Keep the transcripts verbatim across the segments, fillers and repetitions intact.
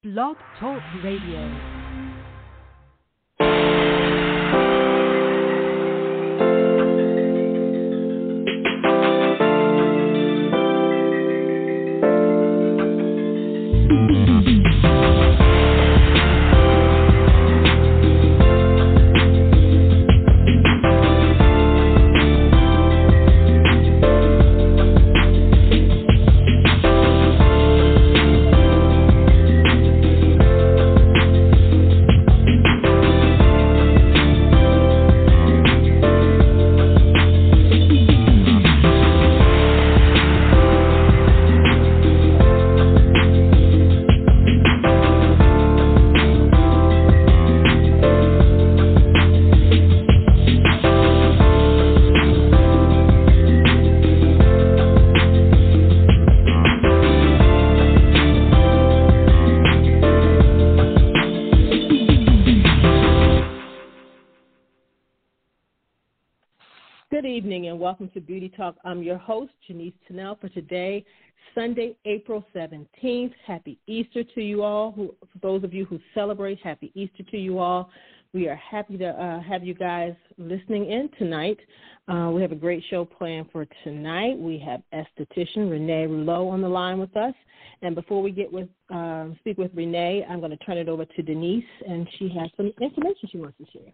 Blog Talk Radio. Good evening and welcome to Beauty Talk. I'm your host, Janice Tennell, for today, Sunday, April seventeenth. Happy Easter to you all. Who, for those of you who celebrate, happy Easter to you all. We are happy to uh, have you guys listening in tonight. Uh, we have a great show planned for tonight. We have esthetician Renee Rouleau on the line with us. And before we get with uh, speak with Renee, I'm going to turn it over to Denise, and she has some information she wants to share.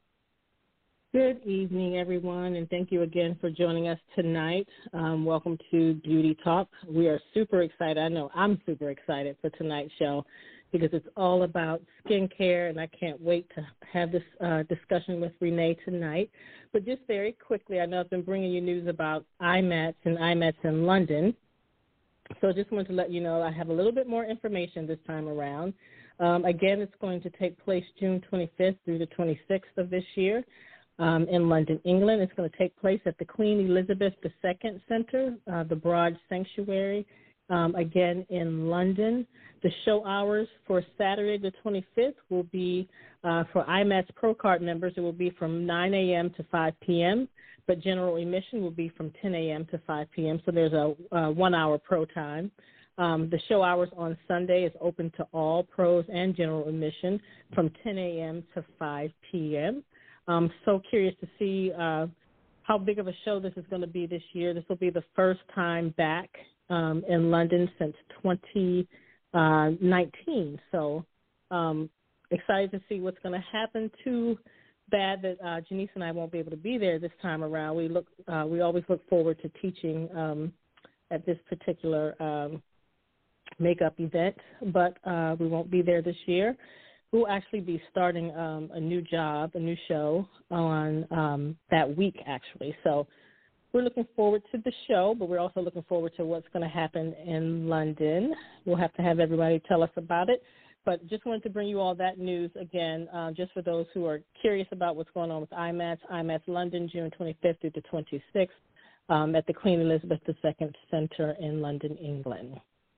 Good evening, everyone, and thank you again for joining us tonight. Um, welcome to Beauty Talk. We are super excited. I know I'm super excited for tonight's show because it's all about skincare, and I can't wait to have this uh, discussion with Renee tonight. But just very quickly, I know I've been bringing you news about I MATS and I MATS in London. So I just wanted to let you know I have a little bit more information this time around. Um, again, it's going to take place June twenty-fifth through the twenty-sixth of this year. Um, in London, England. It's going to take place at the Queen Elizabeth the Second Center, uh, the Broad Sanctuary, um, again in London. The show hours for Saturday the twenty-fifth will be, uh, for I MATS Pro Card members, it will be from nine a.m. to five p.m., but general admission will be from ten a.m. to five p.m., so there's a, a one-hour pro time. Um, the show hours on Sunday is open to all pros and general admission from ten a.m. to five p.m., I'm so curious to see uh, how big of a show this is going to be this year. This will be the first time back um, in London since twenty nineteen. So um, excited to see what's going to happen. Too bad that uh, Janice and I won't be able to be there this time around. We look, uh, we always look forward to teaching um, at this particular um, makeup event, but uh, we won't be there this year. We'll actually be starting um, a new job, a new show on um, that week, actually. So we're looking forward to the show, but we're also looking forward to what's going to happen in London. We'll have to have everybody tell us about it. But just wanted to bring you all that news again, uh, just for those who are curious about what's going on with I MATS. I MATS London, June twenty-fifth through the twenty-sixth um, at the Queen Elizabeth the Second Center in London, England.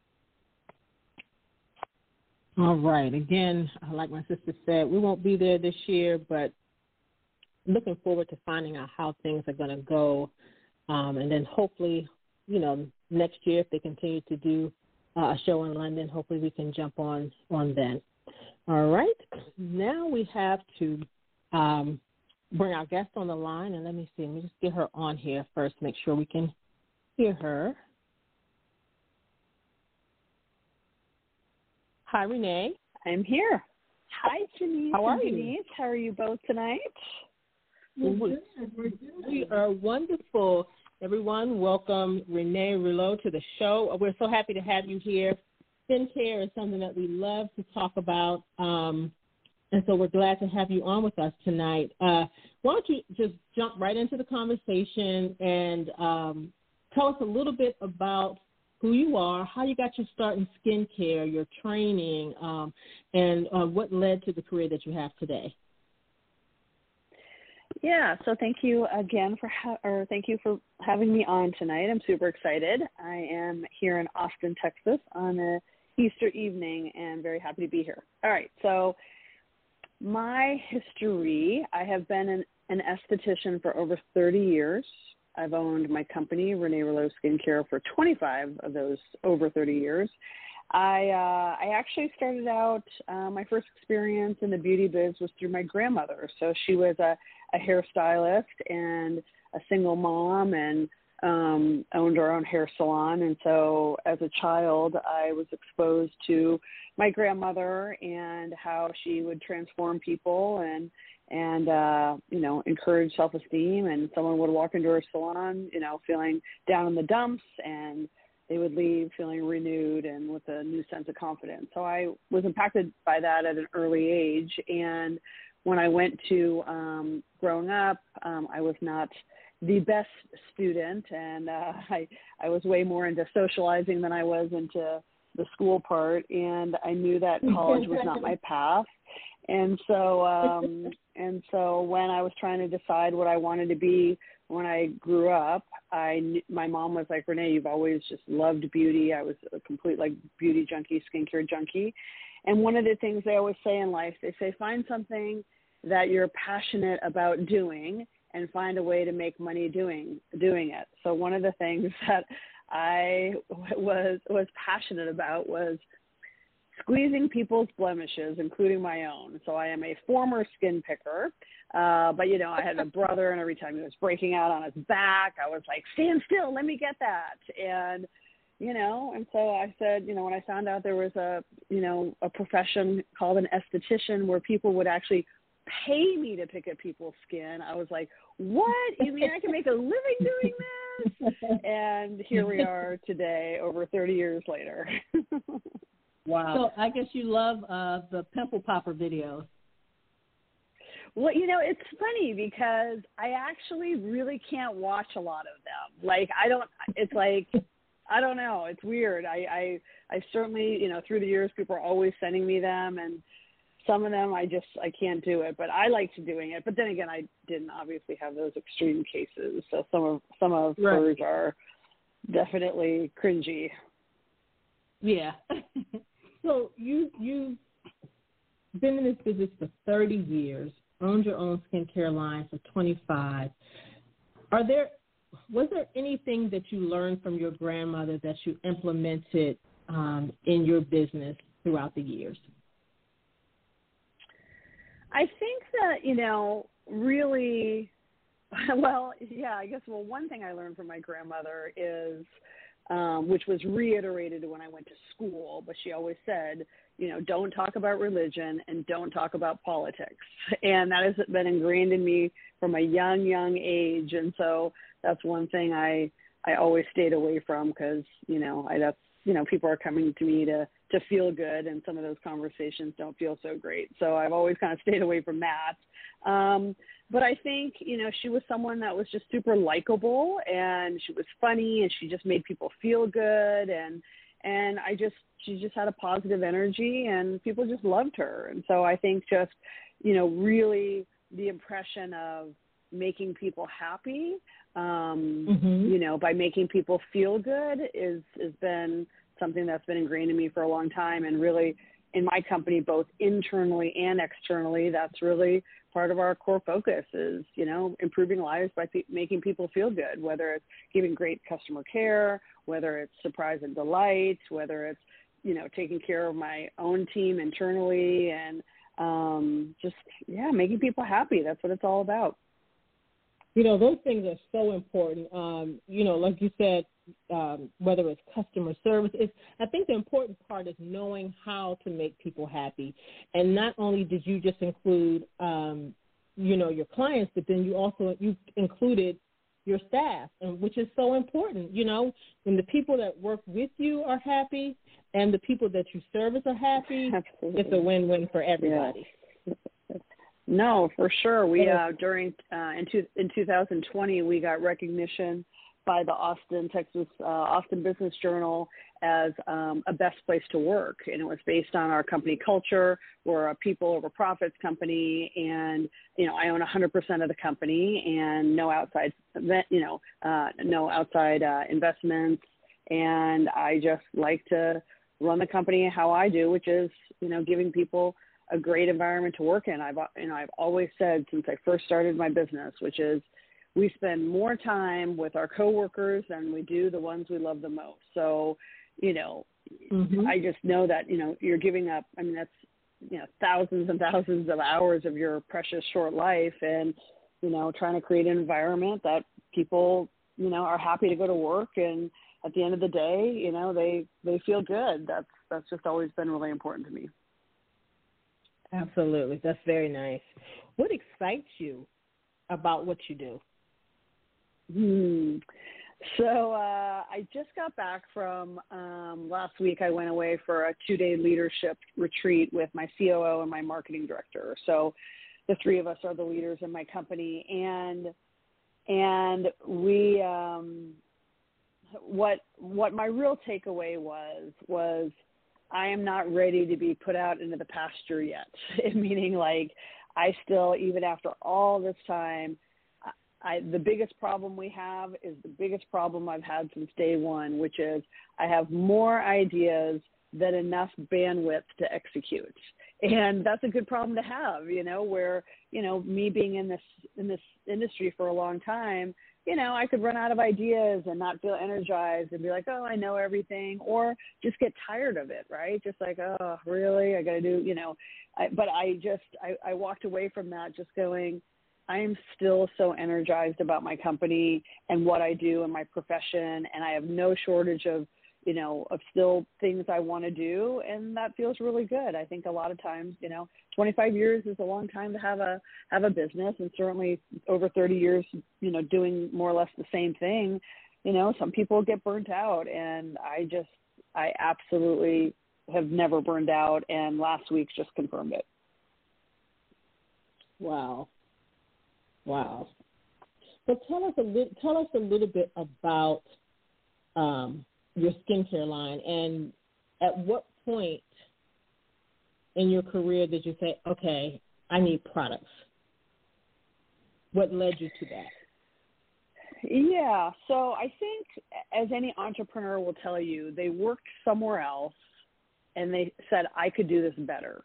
All right. Again, like my sister said, we won't be there this year, but looking forward to finding out how things are going to go. Um, and then hopefully, you know, next year, if they continue to do uh, a show in London, hopefully we can jump on, on then. All right. Now we have to um, bring our guest on the line. And let me see. Let me just get her on here first, make sure we can hear her. Hi, Renee. I'm here. Hi, Janice. How are and you? Denise. How are you both tonight? We, we are wonderful. Everyone, welcome Renee Rouleau to the show. We're so happy to have you here. Skincare is something that we love to talk about, um, and so we're glad to have you on with us tonight. Uh, why don't you just jump right into the conversation and um, tell us a little bit about who you are, how you got your start in skincare, your training, um, and uh, what led to the career that you have today. Yeah, so thank you again for ha- or thank you for having me on tonight. I'm super excited. I am here in Austin, Texas, on a Easter evening, and very happy to be here. All right, so my history: I have been an, an esthetician for over thirty years. I've owned my company, Renee Rouleau Skincare, for twenty-five of those over thirty years. I uh, I actually started out, uh, my first experience in the beauty biz was through my grandmother. So she was a, a hairstylist and a single mom and um, owned her own hair salon. And so as a child, I was exposed to my grandmother and how she would transform people and, and uh, you know, encourage self-esteem. And someone would walk into her salon, you know, feeling down in the dumps, and they would leave feeling renewed and with a new sense of confidence. So I was impacted by that at an early age. And when I went to um, growing up, um, I was not the best student, and uh, I, I was way more into socializing than I was into the school part. And I knew that college was not my path. And so, um, and so when I was trying to decide what I wanted to be when I grew up, I knew, my mom was like, Renee, you've always just loved beauty. I was a complete like beauty junkie, skincare junkie. And one of the things they always say in life, they say, find something that you're passionate about doing and find a way to make money doing, doing it. So one of the things that I was, was passionate about was squeezing people's blemishes, including my own. So I am a former skin picker, uh, but, you know, I had a brother, and every time he was breaking out on his back, I was like, stand still, let me get that. And, you know, and so I said, you know, when I found out there was a, you know, a profession called an esthetician where people would actually pay me to pick at people's skin, I was like, what? You mean I can make a living doing this? And here we are today, over thirty years later. Wow. So I guess you love uh, the pimple popper videos. Well, you know, it's funny because I actually really can't watch a lot of them. Like, I don't, it's like, I don't know. It's weird. I, I, I certainly, you know, through the years, people are always sending me them, and some of them I just, I can't do it, but I liked doing it. But then again, I didn't obviously have those extreme cases. So some of, some of right. hers are definitely cringy. Yeah. So you, you've been in this business for thirty years, owned your own skincare line for twenty-five. Are there, was there anything that you learned from your grandmother that you implemented um, in your business throughout the years? I think that, you know, really, well, yeah, I guess, well, one thing I learned from my grandmother is, Um, which was reiterated when I went to school, but she always said, you know, don't talk about religion and don't talk about politics. And that has been ingrained in me from a young, young age. And so that's one thing I, I always stayed away from because, you know, I, that's, you know, people are coming to me to, to feel good, and some of those conversations don't feel so great. So I've always kind of stayed away from that. Um, But I think, you know, she was someone that was just super likable, and she was funny, and she just made people feel good. And, and I just, she just had a positive energy, and people just loved her. And so I think just, you know, really the impression of making people happy, um, mm-hmm. you know, by making people feel good is, has been something that's been ingrained in me for a long time. And really in my company, both internally and externally, that's really part of our core focus is, you know, improving lives by pe- making people feel good, whether it's giving great customer care, whether it's surprise and delight, whether it's, you know, taking care of my own team internally, and um, just, yeah, making people happy. That's what it's all about. You know, those things are so important. Um, you know, like you said, um, whether it's customer service, it's, I think the important part is knowing how to make people happy. And not only did you just include, um, you know, your clients, but then you also, you included your staff, and which is so important. You know, when the people that work with you are happy and the people that you service are happy, Absolutely. It's a win-win for everybody. Yeah. No, for sure. We uh, during uh, in, two, in two thousand twenty, we got recognition by the Austin, Texas, uh, Austin Business Journal as um, a best place to work, and it was based on our company culture. We're a people over profits company, and you know I own one hundred percent of the company, and no outside, you know, uh, no outside uh, investments, and I just like to run the company how I do, which is you know giving people a great environment to work in. I've, you know, I've always said since I first started my business, which is we spend more time with our coworkers than we do the ones we love the most. So, you know, mm-hmm. I just know that, you know, you're giving up, I mean, that's, you know, thousands and thousands of hours of your precious short life, and, you know, trying to create an environment that people, you know, are happy to go to work, and at the end of the day, you know, they, they feel good. That's, that's just always been really important to me. Absolutely. That's very nice. What excites you about what you do? Hmm. So uh, I just got back from um, last week. I went away for a two-day leadership retreat with my C O O and my marketing director. So the three of us are the leaders in my company, and and we um, what what my real takeaway was was I am not ready to be put out into the pasture yet. Meaning, like, I still, even after all this time, I, the biggest problem we have is the biggest problem I've had since day one, which is I have more ideas than enough bandwidth to execute. And that's a good problem to have, you know, where, you know, me being in this, in this industry for a long time, you know, I could run out of ideas and not feel energized and be like, oh, I know everything, or just get tired of it, right? Just like, oh, really? I got to do, you know, I, but I just, I, I walked away from that just going, I am still so energized about my company and what I do in my profession. And I have no shortage of, you know, of still things I want to do. And that feels really good. I think a lot of times, you know, twenty-five years is a long time to have a, have a business, and certainly over thirty years, you know, doing more or less the same thing. You know, some people get burnt out, and I just, I absolutely have never burned out. And last week just confirmed it. Wow. Wow. So tell us a little, tell us a little bit about um, your skincare line, and at what point in your career did you say, okay, I need products? What led you to that? Yeah. So I think, as any entrepreneur will tell you, they worked somewhere else and they said, I could do this better.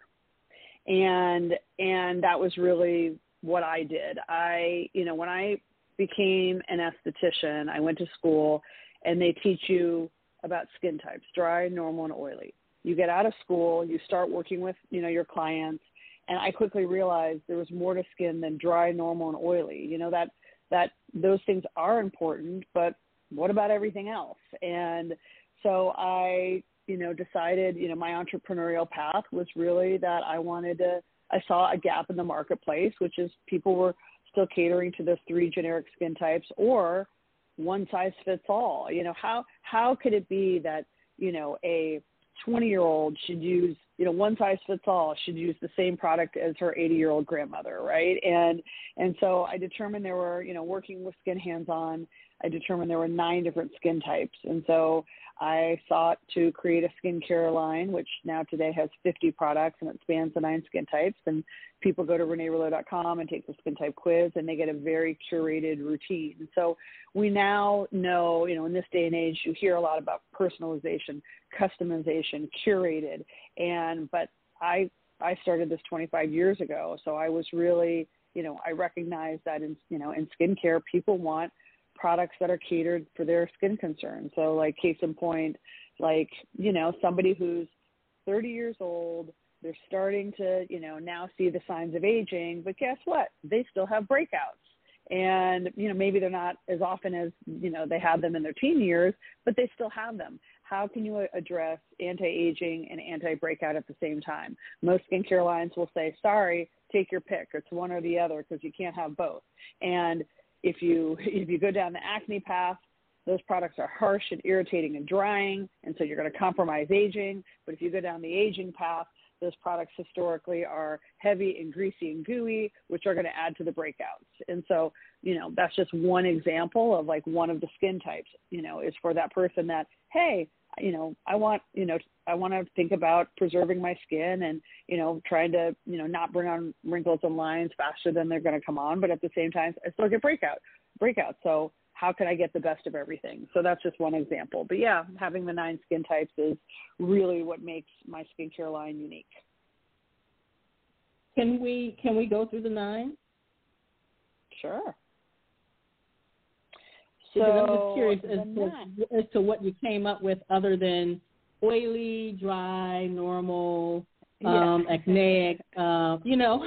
And, and that was really what I did. I, you know, when I became an esthetician, I went to school, and they teach you about skin types: dry, normal, and oily. You get out of school, you start working with, you know, your clients, and I quickly realized there was more to skin than dry, normal, and oily. You know, that, that those things are important, but what about everything else? And so I, you know, decided, you know, my entrepreneurial path was really that I wanted to, I saw a gap in the marketplace, which is people were still catering to those three generic skin types, or one size fits all. You know, how, how could it be that, you know, a twenty year old should use, you know, one size fits all, should use the same product as her eighty year old grandmother. Right. And, and so I determined there were, you know, working with Skin Hands-On, I determined there were nine different skin types. And so I sought to create a skincare line, which now today has fifty products, and it spans the nine skin types. And people go to renee rouleau dot com and take the skin type quiz, and they get a very curated routine. And so we now know, you know, in this day and age, you hear a lot about personalization, customization, curated. And, but I, I started this twenty-five years ago. So I was really, you know, I recognized that in, you know, in skincare, people want products that are catered for their skin concerns. So, like, case in point, like, you know, somebody who's thirty years old, they're starting to, you know, now see the signs of aging, but guess what? They still have breakouts. And, you know, maybe they're not as often as, you know, they had them in their teen years, but they still have them. How can you address anti-aging and anti-breakout at the same time? Most skincare lines will say, sorry, take your pick. It's one or the other, because you can't have both. And If you if you go down the acne path, those products are harsh and irritating and drying, and so you're going to compromise aging. But if you go down the aging path, those products historically are heavy and greasy and gooey, which are going to add to the breakouts. And so, you know, that's just one example of, like, one of the skin types, you know, is for that person that, hey, you know, I want, you know, I want to think about preserving my skin and, you know, trying to, you know, not bring on wrinkles and lines faster than they're going to come on, but at the same time, I still get breakout, breakout. So how can I get the best of everything? So that's just one example. But yeah, having the nine skin types is really what makes my skincare line unique. Can we, can we go through the nine? Sure. So because I'm just curious as to, to, as to what you came up with other than oily, dry, normal, um, yeah. acneic, uh, you know.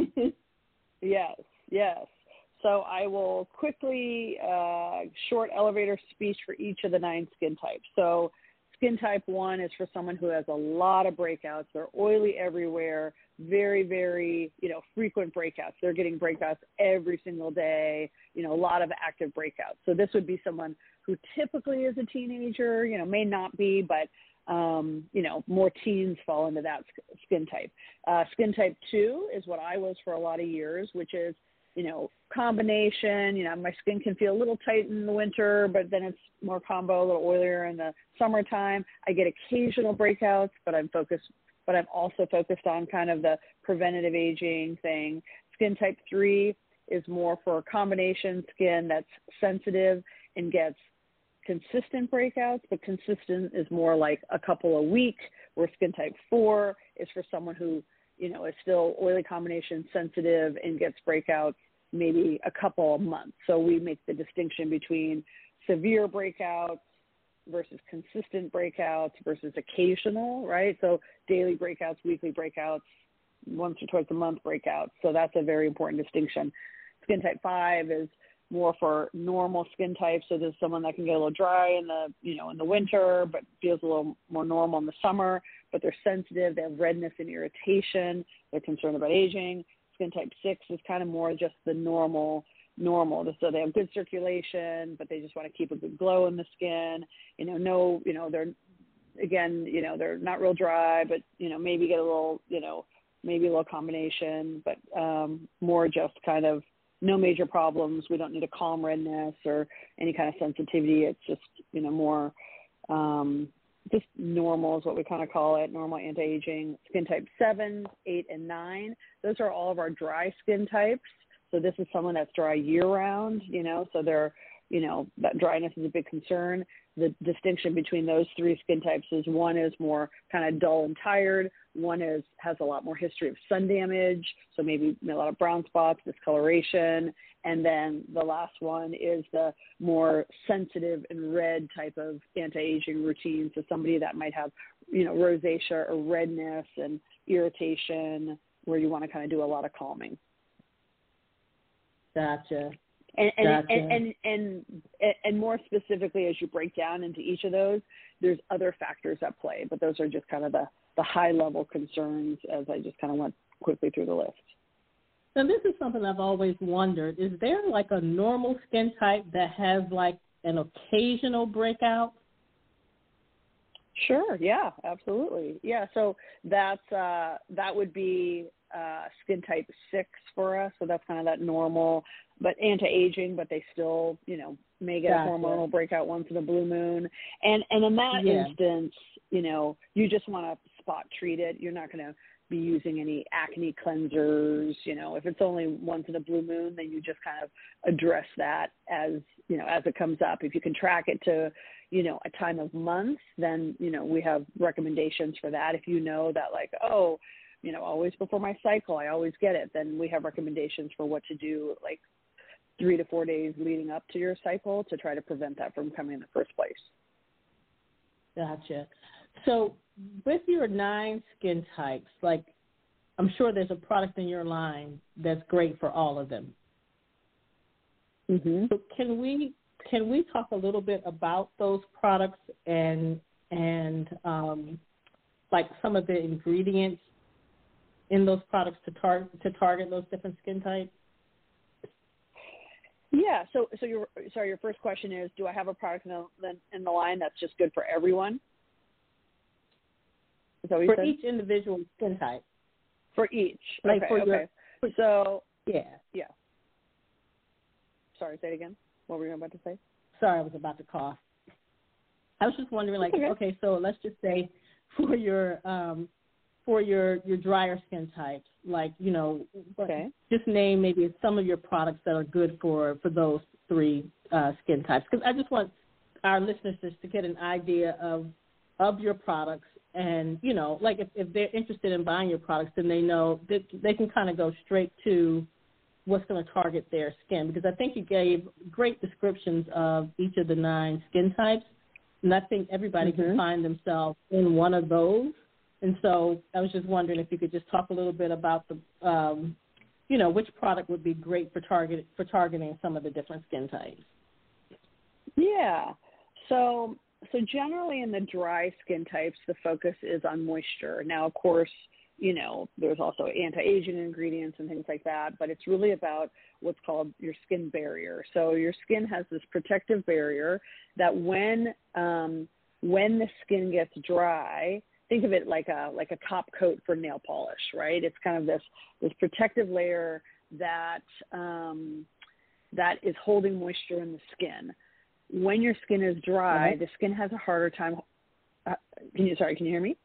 Yes, yes. So I will quickly, uh, short elevator speech for each of the nine skin types. So skin type one is for someone who has a lot of breakouts. They're oily everywhere, very, very, you know, frequent breakouts. They're getting breakouts every single day, you know, a lot of active breakouts. So this would be someone who typically is a teenager, you know, may not be, but, um, you know, more teens fall into that skin type. Uh, skin type two is what I was for a lot of years, which is, you know, combination, you know, my skin can feel a little tight in the winter, but then it's more combo, a little oilier in the summertime. I get occasional breakouts, but I'm focused, but I'm also focused on kind of the preventative aging thing. Skin type three is more for combination skin that's sensitive and gets consistent breakouts, but consistent is more like a couple a week, where skin type four is for someone who, you know, is still oily combination sensitive and gets breakouts maybe a couple of months. So we make the distinction between severe breakouts versus consistent breakouts versus occasional, right? So daily breakouts, weekly breakouts, once or twice a month breakouts. So that's a very important distinction. Skin type five is more for normal skin types. So there's someone that can get a little dry in the, you know, in the winter, but feels a little more normal in the summer, but they're sensitive. They have redness and irritation. They're concerned about aging. Skin type six is kind of more just the normal, normal. So they have good circulation, but they just want to keep a good glow in the skin. You know, no, you know, they're, again, you know, they're not real dry, but, you know, maybe get a little, you know, maybe a little combination, but um, more just kind of no major problems. We don't need a calm redness or any kind of sensitivity. It's just, you know, more um, just normal is what we kind of call it, normal anti-aging. Skin type seven, eight, and nine. Those are all of our dry skin types. So this is someone that's dry year-round, you know, so they're, you know, that dryness is a big concern. The distinction between those three skin types is one is more kind of dull and tired. One is has a lot more history of sun damage, so maybe a lot of brown spots, discoloration. And then the last one is the more sensitive and red type of anti-aging routine. So somebody that might have, you know, rosacea or redness and irritation, where you want to kind of do a lot of calming. Gotcha. And and, gotcha. and and and and more specifically, as you break down into each of those, there's other factors at play, but those are just kind of the, the high level concerns as I just kind of went quickly through the list. So this is something I've always wondered. Is there like a normal skin type that has like an occasional breakout? Sure. Yeah, absolutely. Yeah. So that's, uh, that would be uh, skin type six for us. So that's kind of that normal, but anti-aging, but they still, you know, may get gotcha. a hormonal breakout once in a blue moon. And, and in that yeah. instance, you know, you just want to spot treat it. You're not going to be using any acne cleansers. You know, if it's only once in a blue moon, then you just kind of address that as, you know, as it comes up. If you can track it to, you know, a time of month, then, you know, we have recommendations for that. If you know that, like, oh, you know, always before my cycle, I always get it, then we have recommendations for what to do, like three to four days leading up to your cycle to try to prevent that from coming in the first place. Gotcha. So with your nine skin types, like, I'm sure there's a product in your line that's great for all of them. Mm-hmm. So can we can we talk a little bit about those products and and um, like some of the ingredients in those products to target to target those different skin types? Yeah. So so your sorry, your first question is, do I have a product in the in the line that's just good for everyone? Is that what you for said? each individual skin type. For each. Like okay. for okay. Your, so yeah. Yeah. Sorry. Say it again. What were you about to say? Sorry, I was about to cough. I was just wondering, like, okay. okay, so let's just say for your um, for your, your drier skin types, like, you know, okay. just name maybe some of your products that are good for, for those three uh, skin types. Because I just want our listeners just to get an idea of of your products. And, you know, like if, if they're interested in buying your products, then they know that they can kind of go straight to what's going to target their skin? Because I think you gave great descriptions of each of the nine skin types, and I think everybody mm-hmm. can find themselves in one of those. And so I was just wondering if you could just talk a little bit about the, um, you know, which product would be great for target for targeting some of the different skin types. Yeah. So so generally in the dry skin types, the focus is on moisture. Now, of course, you know, there's also anti-aging ingredients and things like that, but it's really about what's called your skin barrier. So your skin has this protective barrier that when um, when the skin gets dry, think of it like a like a top coat for nail polish, right? It's kind of this this protective layer that um, that is holding moisture in the skin. When your skin is dry, mm-hmm. the skin has a harder time. Uh, can you sorry? Can you hear me?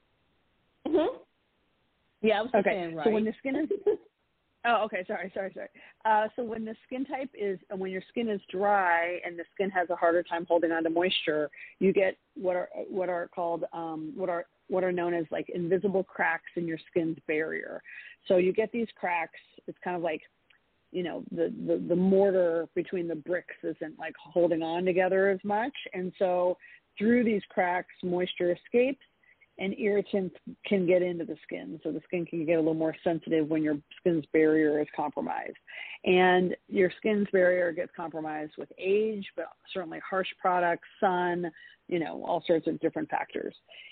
Mm-hmm. Yeah, I was okay. saying right. So when the skin is oh, okay, sorry, sorry, sorry. Uh, so when the skin type is when your skin is dry and the skin has a harder time holding on to moisture, you get what are what are called um, what are what are known as like invisible cracks in your skin's barrier. So you get these cracks. It's kind of like, you know, the, the, the mortar between the bricks isn't like holding on together as much. And so through these cracks, moisture escapes and irritants can get into the skin. So the skin can get a little more sensitive when your skin's barrier is compromised. And your skin's barrier gets compromised with age, but certainly harsh products, sun, you know, all sorts of different factors.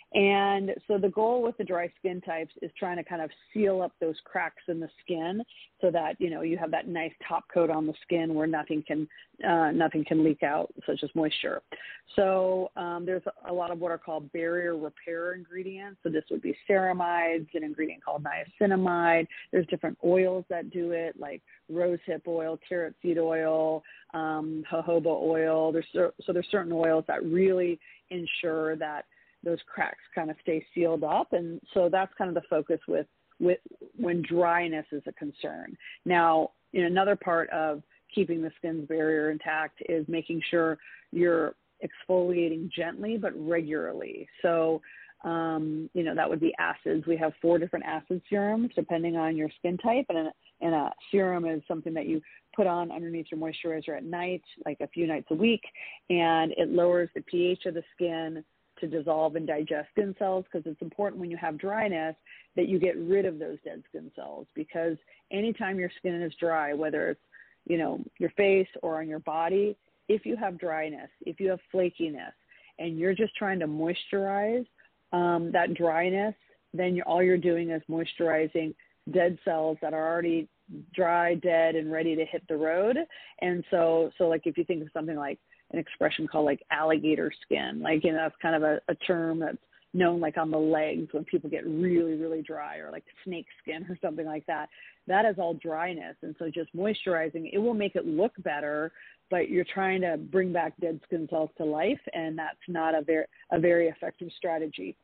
And so the goal with the dry skin types is trying to kind of seal up those cracks in the skin so that, you know, you have that nice top coat on the skin where nothing can uh, nothing can leak out, such as moisture. So um, there's a lot of what are called barrier repair ingredients. So this would be ceramides, an ingredient called niacinamide. There's different oils that do it, like rosehip oil, carrot seed oil, um, jojoba oil. There's so there's certain oils that really ensure that those cracks kind of stay sealed up. And so that's kind of the focus with, with when dryness is a concern. Now, in another part of keeping the skin's barrier intact is making sure you're exfoliating gently but regularly. So, um, you know, that would be acids. We have four different acid serums depending on your skin type. And a, and a serum is something that you put on underneath your moisturizer at night, like a few nights a week, and it lowers the pH of the skin to dissolve and digest skin cells, because it's important when you have dryness that you get rid of those dead skin cells, because anytime your skin is dry, whether it's, you know, your face or on your body, if you have dryness, if you have flakiness, and you're just trying to moisturize um, that dryness, then you're, all you're doing is moisturizing dead cells that are already dry, dead, and ready to hit the road. And so, so like if you think of something like an expression called like alligator skin, like, you know, that's kind of a, a term that's known like on the legs when people get really, really dry, or like snake skin or something like that. That is all dryness. And so just moisturizing, it will make it look better, but you're trying to bring back dead skin cells to life, and that's not a very, a very effective strategy.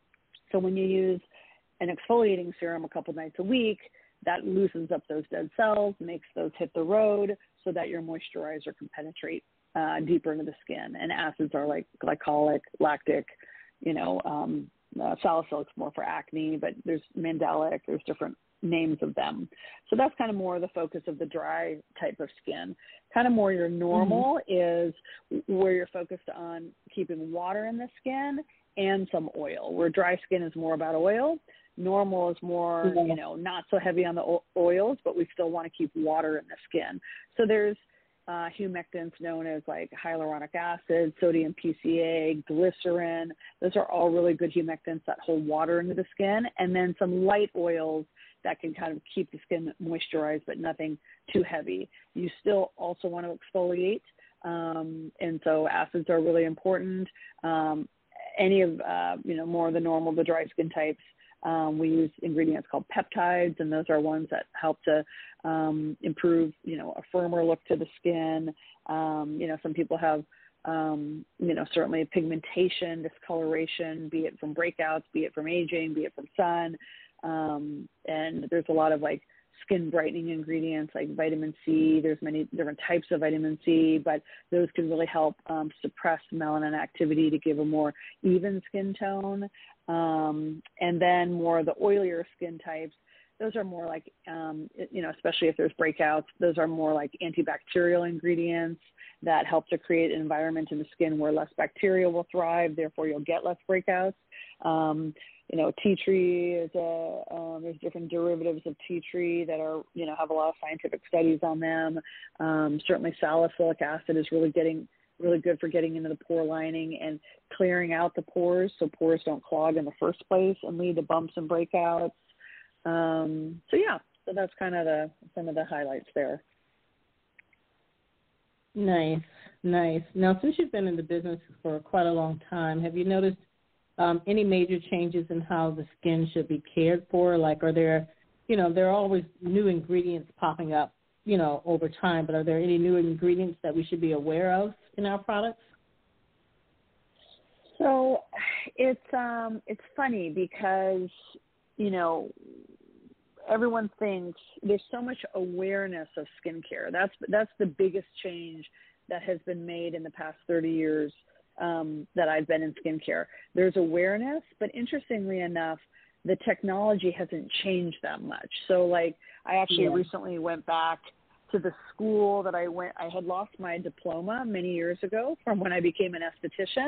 So when you use an exfoliating serum a couple nights a week, that loosens up those dead cells, makes those hit the road so that your moisturizer can penetrate uh, deeper into the skin. And acids are like glycolic, lactic, you know, um, uh, salicylic's more for acne, but there's mandelic, there's different names of them. So that's kind of more the focus of the dry type of skin. Kind of more your normal mm-hmm. is where you're focused on keeping water in the skin and some oil, where dry skin is more about oil. Normal is more, mm-hmm. you know, not so heavy on the o- oils, but we still want to keep water in the skin. So there's uh, humectants known as like hyaluronic acid, sodium P C A, glycerin. Those are all really good humectants that hold water into the skin. And then some light oils that can kind of keep the skin moisturized, but nothing too heavy. You still also want to exfoliate. Um, and so acids are really important. Um, any of, uh, you know, more of the normal, the dry skin types, Um, we use ingredients called peptides, and those are ones that help to um, improve, you know, a firmer look to the skin. Um, you know, some people have, um, you know, certainly pigmentation, discoloration, be it from breakouts, be it from aging, be it from sun. Um, and there's a lot of like skin brightening ingredients like vitamin C. There's many different types of vitamin C, but those can really help um, suppress melanin activity to give a more even skin tone. Um, and then more the oilier skin types, those are more like, um, you know, especially if there's breakouts, those are more like antibacterial ingredients that help to create an environment in the skin where less bacteria will thrive, therefore you'll get less breakouts. Um, you know, tea tree is a, um, there's different derivatives of tea tree that are, you know, have a lot of scientific studies on them. Um, certainly salicylic acid is really getting, really good for getting into the pore lining and clearing out the pores so pores don't clog in the first place and lead to bumps and breakouts. Um, so yeah, so that's kind of the, some of the highlights there. Nice, nice. Now, since you've been in the business for quite a long time, have you noticed um, any major changes in how the skin should be cared for? Like, are there, you know, there are always new ingredients popping up, you know, over time, but are there any new ingredients that we should be aware of in our products? So it's, um, it's funny because, you know, everyone thinks there's so much awareness of skincare. That's that's the biggest change that has been made in the past thirty years um, that I've been in skincare. There's awareness, but interestingly enough, the technology hasn't changed that much. So, like, I actually yeah. recently went back to the school that I went. I had lost my diploma many years ago from when I became an esthetician,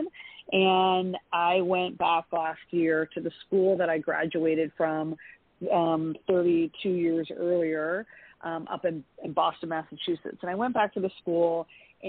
and I went back last year to the school that I graduated from um, thirty-two years earlier, um, up in, in Boston, Massachusetts. And I went back to the school,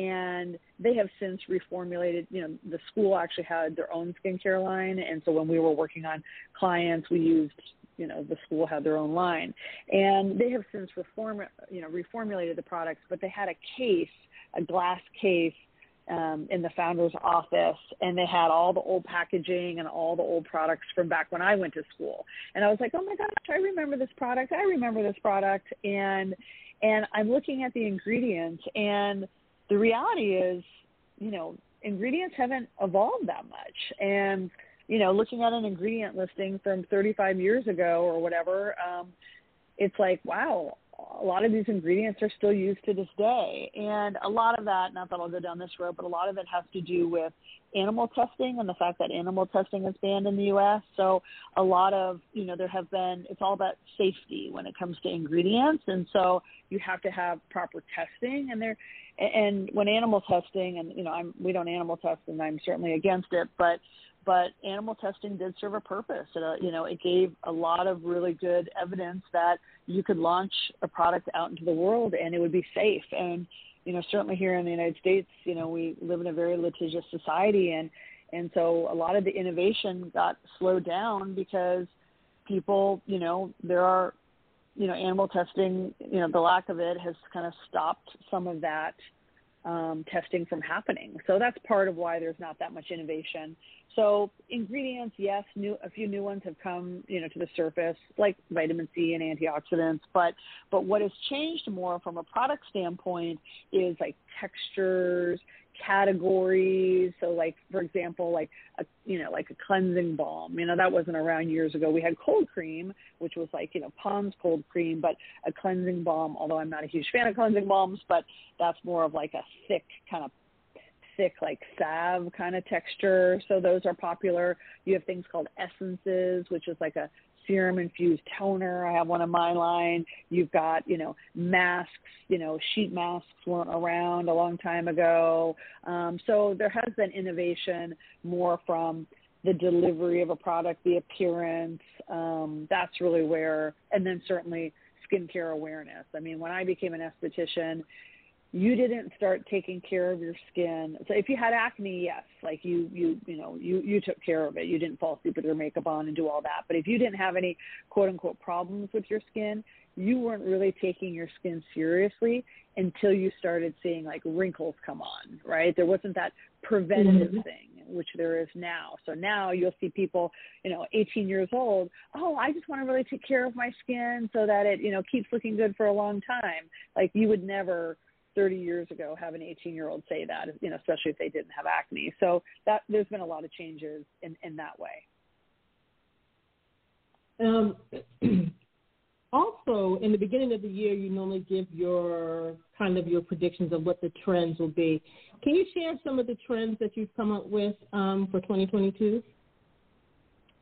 and they have since reformulated. You know, the school actually had their own skincare line, and so when we were working on clients, we used, you know, the school had their own line. And they have since reform, you know, reformulated the products, but they had a case, a glass case, Um, in the founder's office, and they had all the old packaging and all the old products from back when I went to school. And I was like, oh my gosh, I remember this product. I remember this product. And, and I'm looking at the ingredients, and the reality is, you know, ingredients haven't evolved that much. And, you know, looking at an ingredient listing from thirty-five years ago or whatever, um, it's like, wow, a lot of these ingredients are still used to this day. And a lot of that, not that I'll go down this road, but a lot of it has to do with animal testing and the fact that animal testing is banned in the U S. So a lot of, you know, there have been, it's all about safety when it comes to ingredients. And so you have to have proper testing. And there, and when animal testing, and, you know, I'm, we don't animal test, and I'm certainly against it, but But animal testing did serve a purpose. It, uh, you know, it gave a lot of really good evidence that you could launch a product out into the world and it would be safe. And, you know, certainly here in the United States, you know, we live in a very litigious society. And, and so a lot of the innovation got slowed down because people, you know, there are, you know, animal testing, you know, the lack of it has kind of stopped some of that Um, testing from happening. So that's part of why there's not that much innovation. So ingredients, yes, new, a few new ones have come, you know, to the surface, like vitamin C and antioxidants. But but what has changed more from a product standpoint is like textures, categories. So like, for example, like, a, you know, like a cleansing balm, you know, that wasn't around years ago. We had cold cream, which was like, you know, Pond's cold cream, but a cleansing balm, although I'm not a huge fan of cleansing balms, but that's more of like a thick kind of thick, like salve kind of texture. So those are popular. You have things called essences, which is like a serum infused toner. I have one in my line. You've got, you know, masks, you know, sheet masks weren't around a long time ago. Um, so there has been innovation more from the delivery of a product, the appearance. Um, that's really where, and then certainly skincare awareness. I mean, when I became an esthetician, you didn't start taking care of your skin. So if you had acne, yes, like you, you, you know, you, you took care of it. You didn't fall asleep with your makeup on and do all that. But if you didn't have any quote unquote problems with your skin, you weren't really taking your skin seriously until you started seeing like wrinkles come on, right? There wasn't that preventative mm-hmm. thing, which there is now. So now you'll see people, you know, eighteen years old, oh, I just want to really take care of my skin so that it, you know, keeps looking good for a long time. Like you would never thirty years ago have an eighteen-year-old say that, you know, especially if they didn't have acne. So that there's been a lot of changes in, in that way. Um, also, in the beginning of the year, you normally give your kind of your predictions of what the trends will be. Can you share some of the trends that you've come up with um, for twenty twenty-two?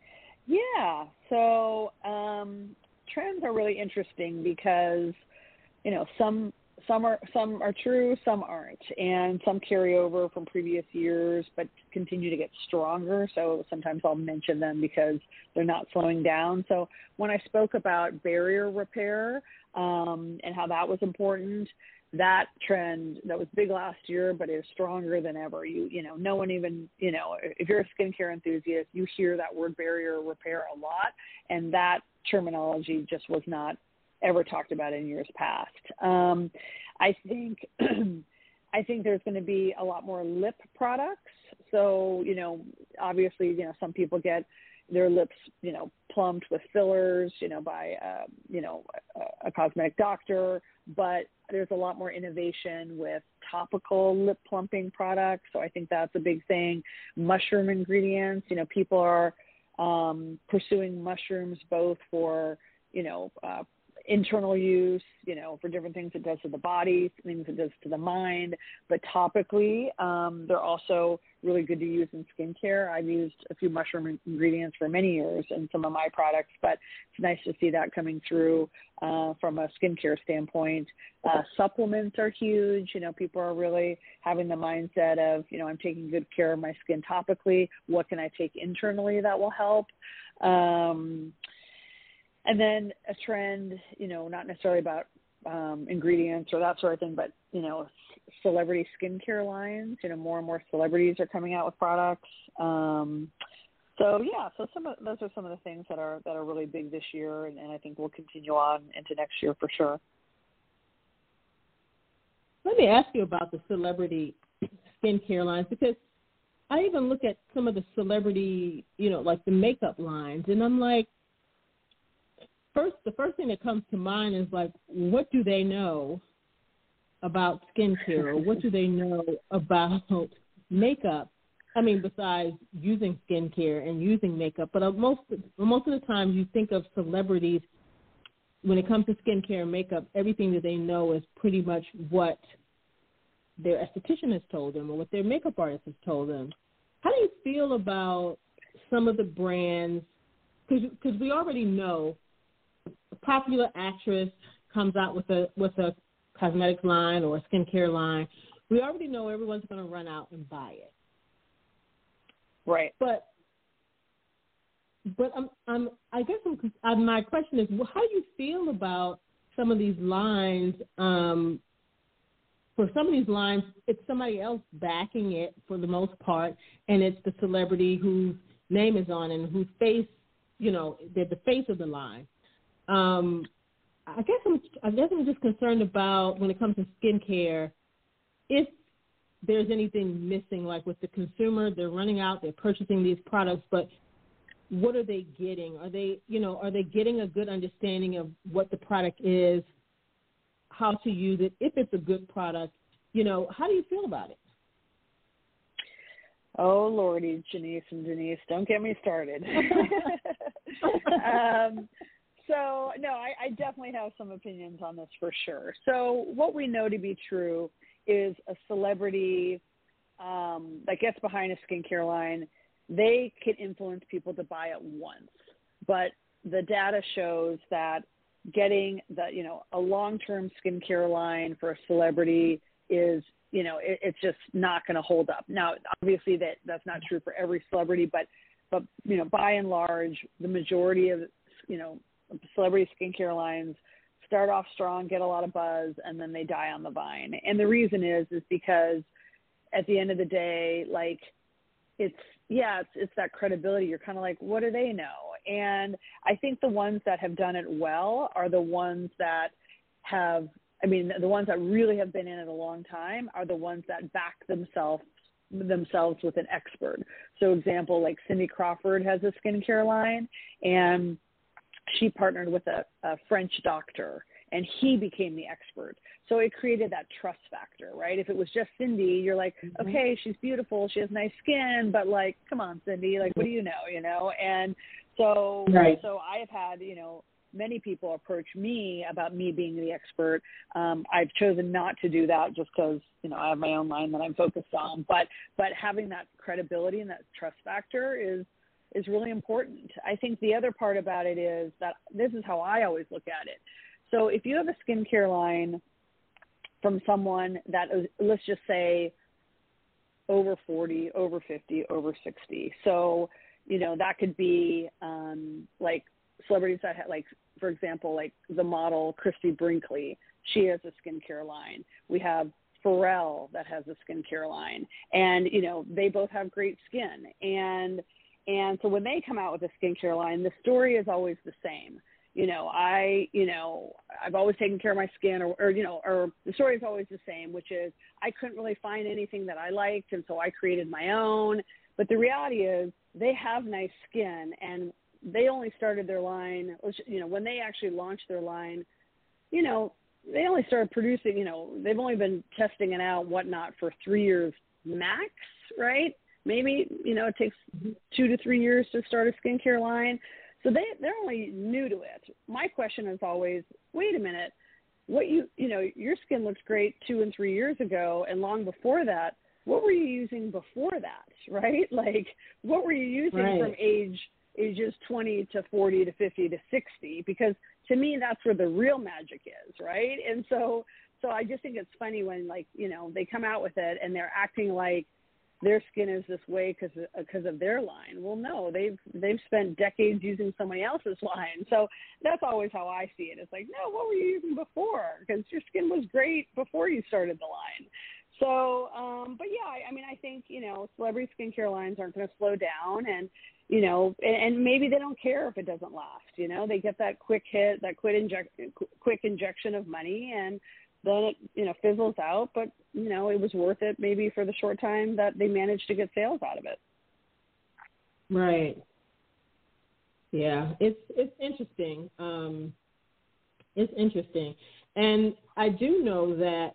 Yeah. So um, trends are really interesting because, you know, some some are some are true, some aren't, and some carry over from previous years, but continue to get stronger. So sometimes I'll mention them because they're not slowing down. So when I spoke about barrier repair um, and how that was important, that trend that was big last year, but is stronger than ever. You you know, no one even, you know, if you're a skincare enthusiast, you hear that word barrier repair a lot, and that terminology just was not ever talked about in years past. Um, I think I think there's going to be a lot more lip products. So, you know, obviously, you know, some people get their lips, you know, plumped with fillers, you know, by, uh, you know, a, a cosmetic doctor, but there's a lot more innovation with topical lip plumping products. So I think that's a big thing. Mushroom ingredients, you know, people are um, pursuing mushrooms both for, you know, uh, internal use, you know, for different things it does to the body, things it does to the mind, but topically, um, they're also really good to use in skincare. I've used a few mushroom ingredients for many years in some of my products, but it's nice to see that coming through uh, from a skincare standpoint. Uh, supplements are huge. You know, people are really having the mindset of, you know, I'm taking good care of my skin topically. What can I take internally that will help? Um, And then a trend, you know, not necessarily about um, ingredients or that sort of thing, but, you know, celebrity skincare lines. You know, more and more celebrities are coming out with products. Um, so, yeah, so some of those are some of the things that are that are really big this year, and, and I think will continue on into next year for sure. Let me ask you about the celebrity skincare lines, because I even look at some of the celebrity, you know, like the makeup lines, and I'm like, First, the first thing that comes to mind is like, what do they know about skincare? Or what do they know about makeup? I mean, besides using skincare and using makeup, but most most of the time you think of celebrities when it comes to skincare and makeup. Everything that they know is pretty much what their esthetician has told them or what their makeup artist has told them. How do you feel about some of the brands? Because we already know. A popular actress comes out with a with a cosmetics line or a skincare line. We already know everyone's going to run out and buy it. Right. But but I'm, I'm I guess I'm, uh, my question is, well, how do you feel about some of these lines? Um, for some of these lines, it's somebody else backing it for the most part, and it's the celebrity whose name is on it and whose face, you know, they're the face of the line. Um, I guess I'm, I guess I'm just concerned about when it comes to skincare, if there's anything missing, like with the consumer, they're running out, they're purchasing these products, but what are they getting? Are they, you know, are they getting a good understanding of what the product is, how to use it, if it's a good product? You know, how do you feel about it? Oh, Lordy, Janice and Denise, don't get me started. um, So, no, I, I definitely have some opinions on this for sure. So what we know to be true is a celebrity um, that gets behind a skincare line, they can influence people to buy it once. But the data shows that getting the, you know, a long-term skincare line for a celebrity is, you know, it, it's just not going to hold up. Now, obviously that that's not true for every celebrity, but, but, you know, by and large, the majority of, you know, celebrity skincare lines start off strong, get a lot of buzz, and then they die on the vine. And the reason is, is because at the end of the day, like it's, yeah, it's, it's that credibility. You're kind of like, what do they know? And I think the ones that have done it well are the ones that have, I mean, the ones that really have been in it a long time are the ones that back themselves themselves with an expert. So example, like Cindy Crawford has a skincare line, and she partnered with a, a French doctor, and he became the expert. So it created that trust factor, right? If it was just Cindy, you're like, mm-hmm. okay, she's beautiful, she has nice skin, but like, come on, Cindy, like, what do you know, you know? And so, right. so I have had, you know, many people approach me about me being the expert. Um, I've chosen not to do that just because, you know, I have my own line that I'm focused on. But but having that credibility and that trust factor is is really important. I think the other part about it is that this is how I always look at it. So if you have a skincare line from someone that is, let's just say, over forty, over fifty, over sixty. So, you know, that could be um, like celebrities that have, like, for example, like the model Christy Brinkley. She has a skincare line. We have Pharrell that has a skincare line. And, you know, they both have great skin. And and so when they come out with a skincare line, the story is always the same. You know, I, you know, I've always taken care of my skin, or, or, you know, or the story is always the same, which is I couldn't really find anything that I liked, and so I created my own. But the reality is they have nice skin, and they only started their line, you know, when they actually launched their line, you know, they only started producing, you know, they've only been testing it out, whatnot, for three years max, right? Maybe, you know, it takes two to three years to start a skincare line. So they, they're only new to it. My question is always, wait a minute, what you, you know, your skin looks great two and three years ago, and long before that, what were you using before that, right? Like, what were you using right. from age ages twenty to forty to fifty to sixty? Because to me, that's where the real magic is, right? And so, so I just think it's funny when, like, you know, they come out with it and they're acting like their skin is this way because because of their line. Well, no, they've they've spent decades using somebody else's line. So that's always how I see it. It's like, no, what were you using before? Because your skin was great before you started the line. So, um, but yeah, I, I mean, I think, you know, celebrity skincare lines aren't going to slow down, and, you know, and, and maybe they don't care if it doesn't last. You know, they get that quick hit, that quick inject, quick injection of money, and then it, you know, fizzles out. But, you know, it was worth it maybe for the short time that they managed to get sales out of it. Right. Yeah, it's it's interesting. Um, it's interesting, and I do know that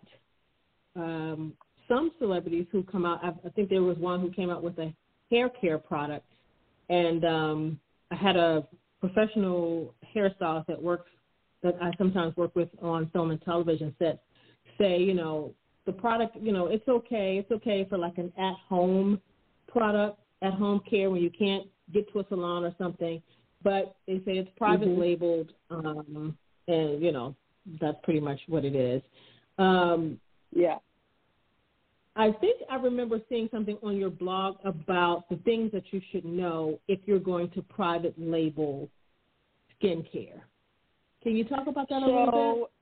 um, some celebrities who come out. I, I think there was one who came out with a hair care product, and um, I had a professional hairstylist that works that I sometimes work with on film and television sets say, you know, the product, you know, it's okay. It's okay for like an at-home product, at-home care when you can't get to a salon or something. But they say it's private mm-hmm. labeled, um, and, you know, that's pretty much what it is. Um, yeah. I think I remember seeing something on your blog about the things that you should know if you're going to private label skincare. Can you talk about that so, a little bit?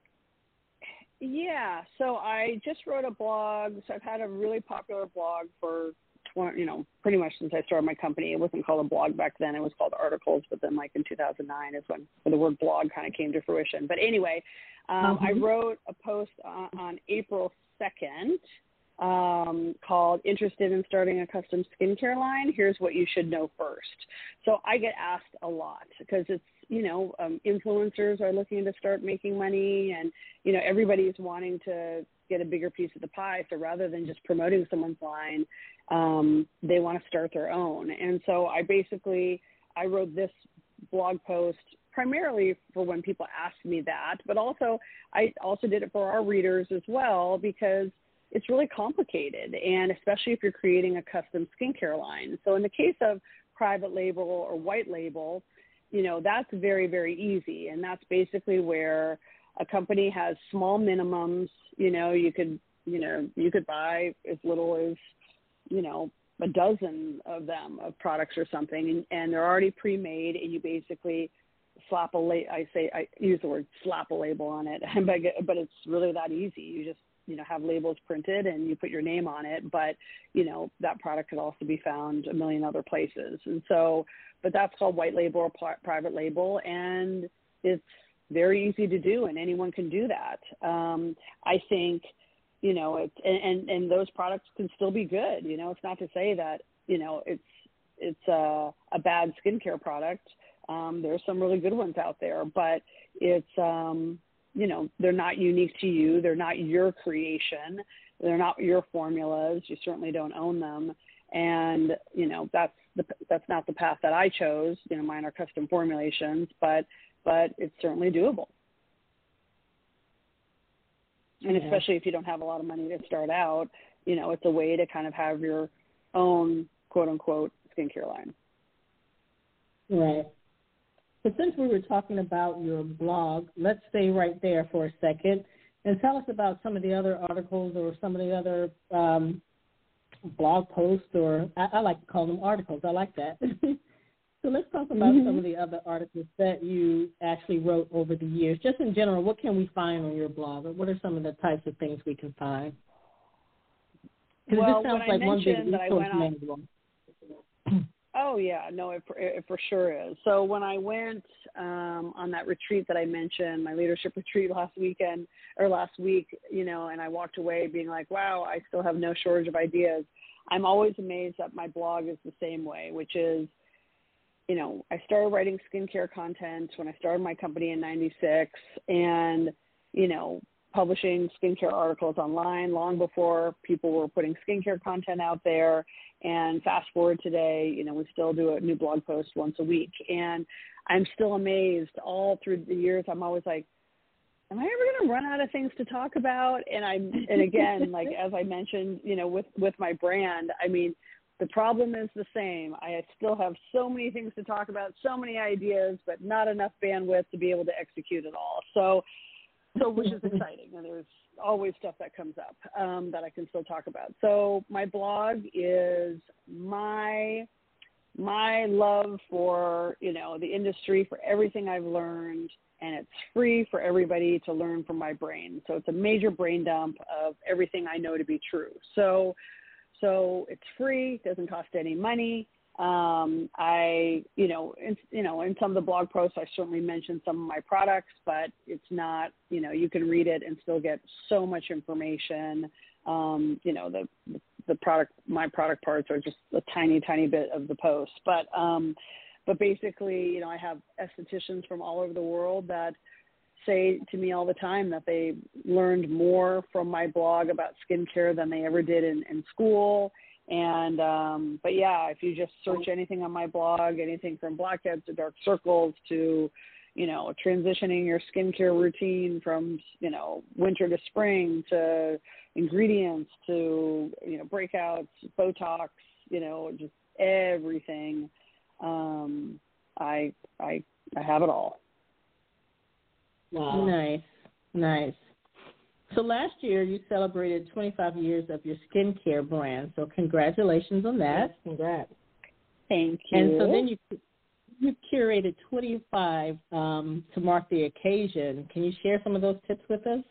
Yeah. So I just wrote a blog. So I've had a really popular blog for, you know, pretty much since I started my company. It wasn't called a blog back then. It was called Articles. But then, like, in two thousand nine is when, when the word blog kind of came to fruition. But anyway, um, mm-hmm. I wrote a post on, on April second um, called Interested in Starting a Custom Skincare Line? Here's what you should know first. So I get asked a lot because it's, you know, um, influencers are looking to start making money, and, you know, everybody's wanting to get a bigger piece of the pie. So rather than just promoting someone's line, um, they want to start their own. And so I basically, I wrote this blog post primarily for when people ask me that, but also I also did it for our readers as well, because it's really complicated, and especially if you're creating a custom skincare line. So in the case of private label or white label, you know, that's very, very easy. And that's basically where a company has small minimums. You know, you could, you know, you could buy as little as, you know, a dozen of them of products or something, and, and they're already pre-made, and you basically slap a la- I say, I use the word slap a label on it, but, but it's really that easy. You just, you know, have labels printed and you put your name on it, but, you know, that product could also be found a million other places. And so, but that's called white label or pl- private label, and it's very easy to do, and anyone can do that. Um, I think, you know, it's, and, and, and those products can still be good. You know, it's not to say that, you know, it's, it's a, a bad skincare product. Um, there's some really good ones out there, but it's, um, you know, they're not unique to you. They're not your creation. They're not your formulas. You certainly don't own them. And, you know, that's the, that's not the path that I chose. You know, mine are custom formulations, but, but it's certainly doable. And yeah. especially if you don't have a lot of money to start out, you know, it's a way to kind of have your own quote unquote skincare line. Right. So since we were talking about your blog, let's stay right there for a second and tell us about some of the other articles or some of the other um, blog posts, or I, I like to call them articles. I like that. So let's talk about mm-hmm. some of the other articles that you actually wrote over the years. Just in general, what can we find on your blog, or what are some of the types of things we can find? Because well, this sounds when like I one big mentioned that I went on, manual. Oh, yeah, no, it, it for sure is. So when I went um, on that retreat that I mentioned, my leadership retreat last weekend or last week, you know, and I walked away being like, wow, I still have no shortage of ideas. I'm always amazed that my blog is the same way, which is, you know, I started writing skincare content when I started my company in ninety-six, and, you know, publishing skincare articles online long before people were putting skincare content out there. And fast forward today, you know, we still do a new blog post once a week. And I'm still amazed all through the years. I'm always like, am I ever going to run out of things to talk about? And I'm, and again, like, as I mentioned, you know, with, with my brand, I mean, the problem is the same. I still have so many things to talk about, so many ideas, but not enough bandwidth to be able to execute it all. So, so which is exciting. And there's always stuff that comes up um, that I can still talk about. So my blog is my my love for, you know, the industry, for everything I've learned, and it's free for everybody to learn from my brain. So it's a major brain dump of everything I know to be true. So so it's free, doesn't cost any money. Um, I, you know, in, you know, in some of the blog posts, I certainly mentioned some of my products, but it's not, you know, you can read it and still get so much information. Um, you know, the, the product, my product parts are just a tiny, tiny bit of the post, but, um, but basically, you know, I have estheticians from all over the world that say to me all the time that they learned more from my blog about skincare than they ever did in, in school. And, um, but yeah, if you just search anything on my blog, anything from blackheads to dark circles to, you know, transitioning your skincare routine from, you know, winter to spring to ingredients to, you know, breakouts, Botox, you know, just everything. Um, I, I, I have it all. Wow. Nice. Nice. So last year you celebrated twenty-five years of your skincare brand. So congratulations on that. Yes, congrats. Thank you. And so then you you curated twenty-five um, to mark the occasion. Can you share some of those tips with us?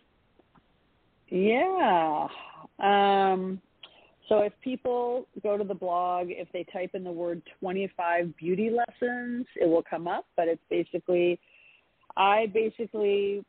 Yeah. Um, so if people go to the blog, if they type in the word twenty-five beauty lessons, it will come up. But it's basically, I basically...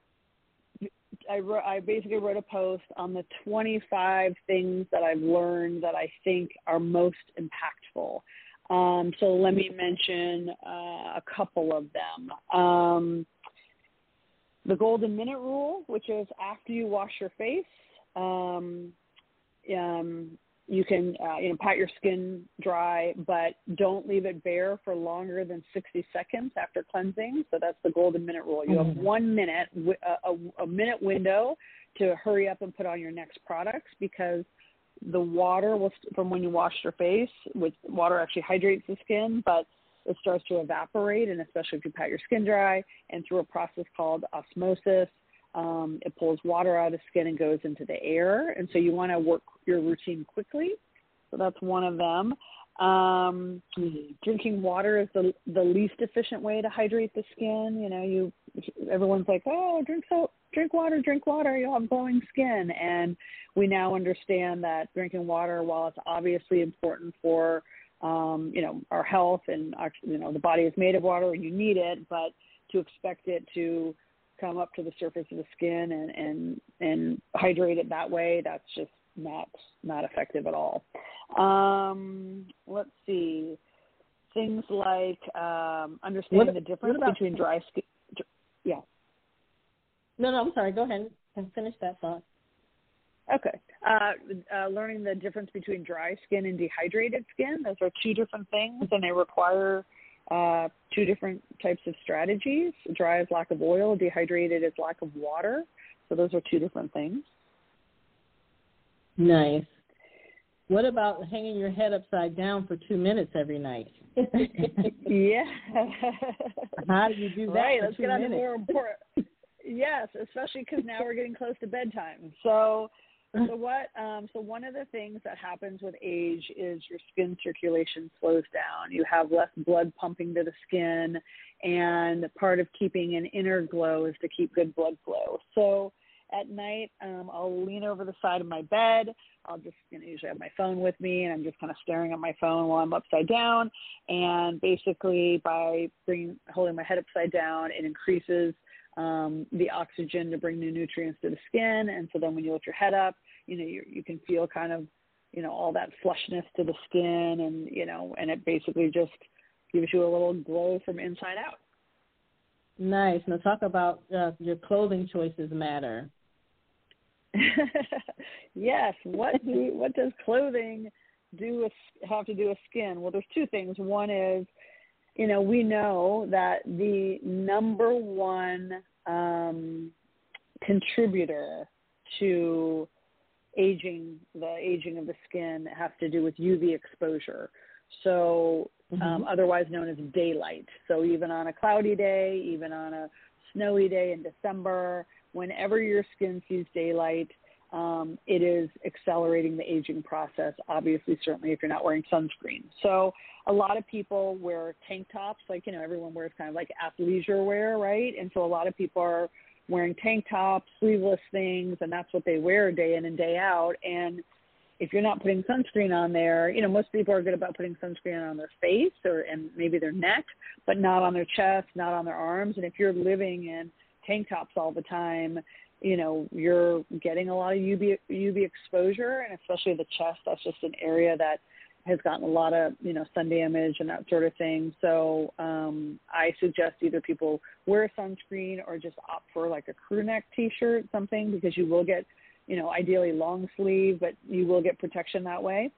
I, wrote, I basically wrote a post on the twenty-five things that I've learned that I think are most impactful. Um, so let me mention uh, a couple of them. Um, the golden minute rule, which is after you wash your face, um, um, you can uh, you know, pat your skin dry, but don't leave it bare for longer than sixty seconds after cleansing. So that's the golden minute rule. You have one minute, a, a minute window to hurry up and put on your next products, because the water will, from when you wash your face, which water actually hydrates the skin, but it starts to evaporate, and especially if you pat your skin dry, and through a process called osmosis, Um, it pulls water out of skin and goes into the air. And so you want to work your routine quickly. So that's one of them. Um, mm-hmm. Drinking water is the the least efficient way to hydrate the skin. You know, you everyone's like, oh, drink so drink water, drink water, you'll have glowing skin. And we now understand that drinking water, while it's obviously important for um, you know, our health, and our, you know, the body is made of water and you need it, but to expect it to come up to the surface of the skin and, and, and hydrate it that way, that's just not, not effective at all. Um, let's see. Things like um, understanding what, the difference about, between dry skin. Yeah. No, no, I'm sorry. Go ahead and finish that thought. Okay. Uh, uh, learning the difference between dry skin and dehydrated skin. Those are two different things, and they require Uh, two different types of strategies. Dry is lack of oil, dehydrated is lack of water. So those are two different things. Nice. What about hanging your head upside down for two minutes every night? Yeah. How do you do that right, for let's two get on minutes? to more important. Yes, especially because now we're getting close to bedtime. So, so what? Um, so one of the things that happens with age is your skin circulation slows down. You have less blood pumping to the skin, and part of keeping an inner glow is to keep good blood flow. So at night, um, I'll lean over the side of my bed. I'll just, you know, usually have my phone with me, and I'm just kind of staring at my phone while I'm upside down. And basically, by bringing, holding my head upside down, it increases um, the oxygen to bring new nutrients to the skin. And so then when you lift your head up, you know, you, you can feel kind of, you know, all that flushness to the skin, and, you know, and it basically just gives you a little glow from inside out. Nice. Now talk about uh, your clothing choices matter. Yes. What do what does clothing do with have to do with skin? Well, there's two things. One is, you know, we know that the number one um, contributor to aging, the aging of the skin, has to do with U V exposure. So um, mm-hmm. otherwise known as daylight. So even on a cloudy day, even on a snowy day in December, whenever your skin sees daylight, um, it is accelerating the aging process, obviously, certainly if you're not wearing sunscreen. So a lot of people wear tank tops, like, you know, everyone wears kind of like athleisure wear, right? And so a lot of people are wearing tank tops, sleeveless things, and that's what they wear day in and day out. And if you're not putting sunscreen on there, you know, most people are good about putting sunscreen on their face or and maybe their neck, but not on their chest, not on their arms. And if you're living in tank tops all the time, you know, you're getting a lot of U V U V exposure, and especially the chest. That's just an area that has gotten a lot of, you know, sun damage and that sort of thing. So um, I suggest either people wear sunscreen or just opt for like a crew neck T-shirt, something, because you will get, you know, ideally long sleeve, but you will get protection that way.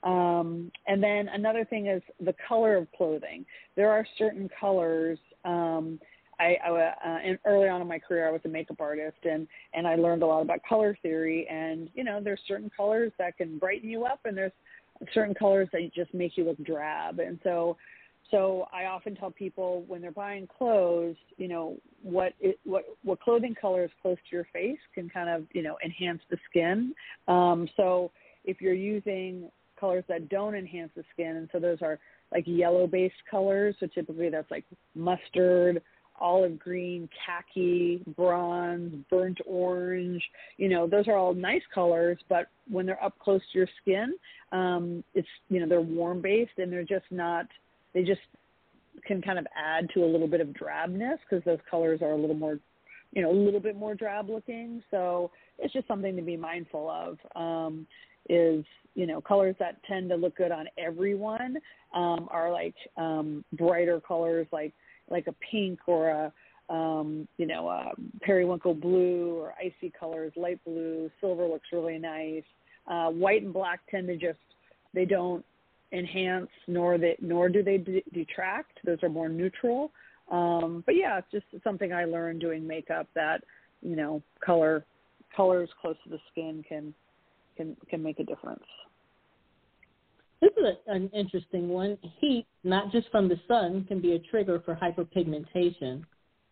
Um, and then another thing is the color of clothing. There are certain colors. Um, I, I uh, and early on in my career, I was a makeup artist, and, and I learned a lot about color theory. And, you know, there's certain colors that can brighten you up, and there's certain colors that just make you look drab. And so, so I often tell people when they're buying clothes, you know, what it, what what clothing color is close to your face can kind of, you know, enhance the skin. Um, so if you're using colors that don't enhance the skin, and so those are like yellow-based colors, so typically that's like mustard, olive green, khaki, bronze, burnt orange, you know, those are all nice colors, but when they're up close to your skin, um, it's, you know, they're warm based, and they're just not, they just can kind of add to a little bit of drabness because those colors are a little more, you know, a little bit more drab looking. So it's just something to be mindful of, um, is, you know, colors that tend to look good on everyone um, are like um, brighter colors, like like a pink or a, um, you know, a periwinkle blue, or icy colors, light blue. Silver looks really nice. Uh, white and black tend to just, they don't enhance nor they, nor do they de- detract. Those are more neutral. Um, but yeah, it's just something I learned doing makeup that, you know, color, colors close to the skin can, can, can make a difference. This is a, an interesting one. Heat, not just from the sun, can be a trigger for hyperpigmentation.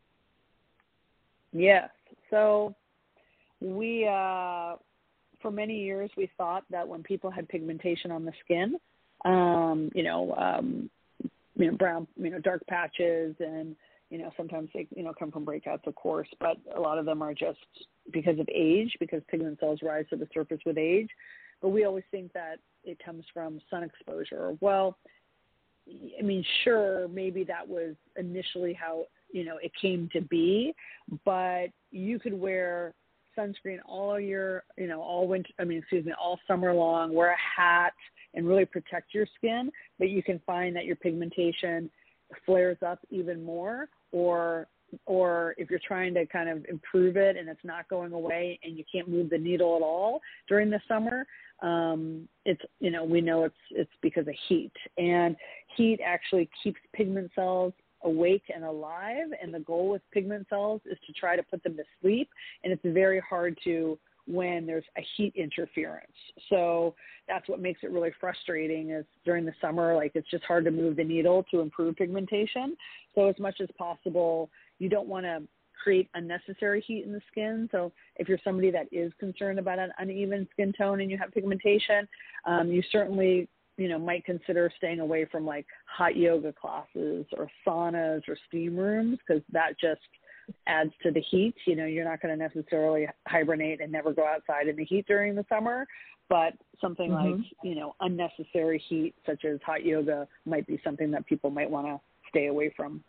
Yes. So we, uh, for many years, we thought that when people had pigmentation on the skin, um, you know, um, you know, brown, you know, dark patches, and, you know, sometimes they, you know, come from breakouts, of course, but a lot of them are just because of age, because pigment cells rise to the surface with age. But we always think that it comes from sun exposure. Well, I mean, sure, maybe that was initially how, you know, it came to be, but you could wear sunscreen all year, you know, all winter, I mean, excuse me, all summer long, wear a hat and really protect your skin, but you can find that your pigmentation flares up even more, or or if you're trying to kind of improve it and it's not going away and you can't move the needle at all during the summer, um, it's, you know, we know it's, it's because of heat, and heat actually keeps pigment cells awake and alive. And the goal with pigment cells is to try to put them to sleep. And it's very hard to when there's a heat interference. So that's what makes it really frustrating is during the summer, like it's just hard to move the needle to improve pigmentation. So as much as possible, you don't want to create unnecessary heat in the skin. So if you're somebody that is concerned about an uneven skin tone and you have pigmentation, um, you certainly, you know, might consider staying away from like hot yoga classes or saunas or steam rooms, because that just adds to the heat. You know, you're not going to necessarily hibernate and never go outside in the heat during the summer, but something mm-hmm. like, you know, unnecessary heat such as hot yoga might be something that people might want to stay away from.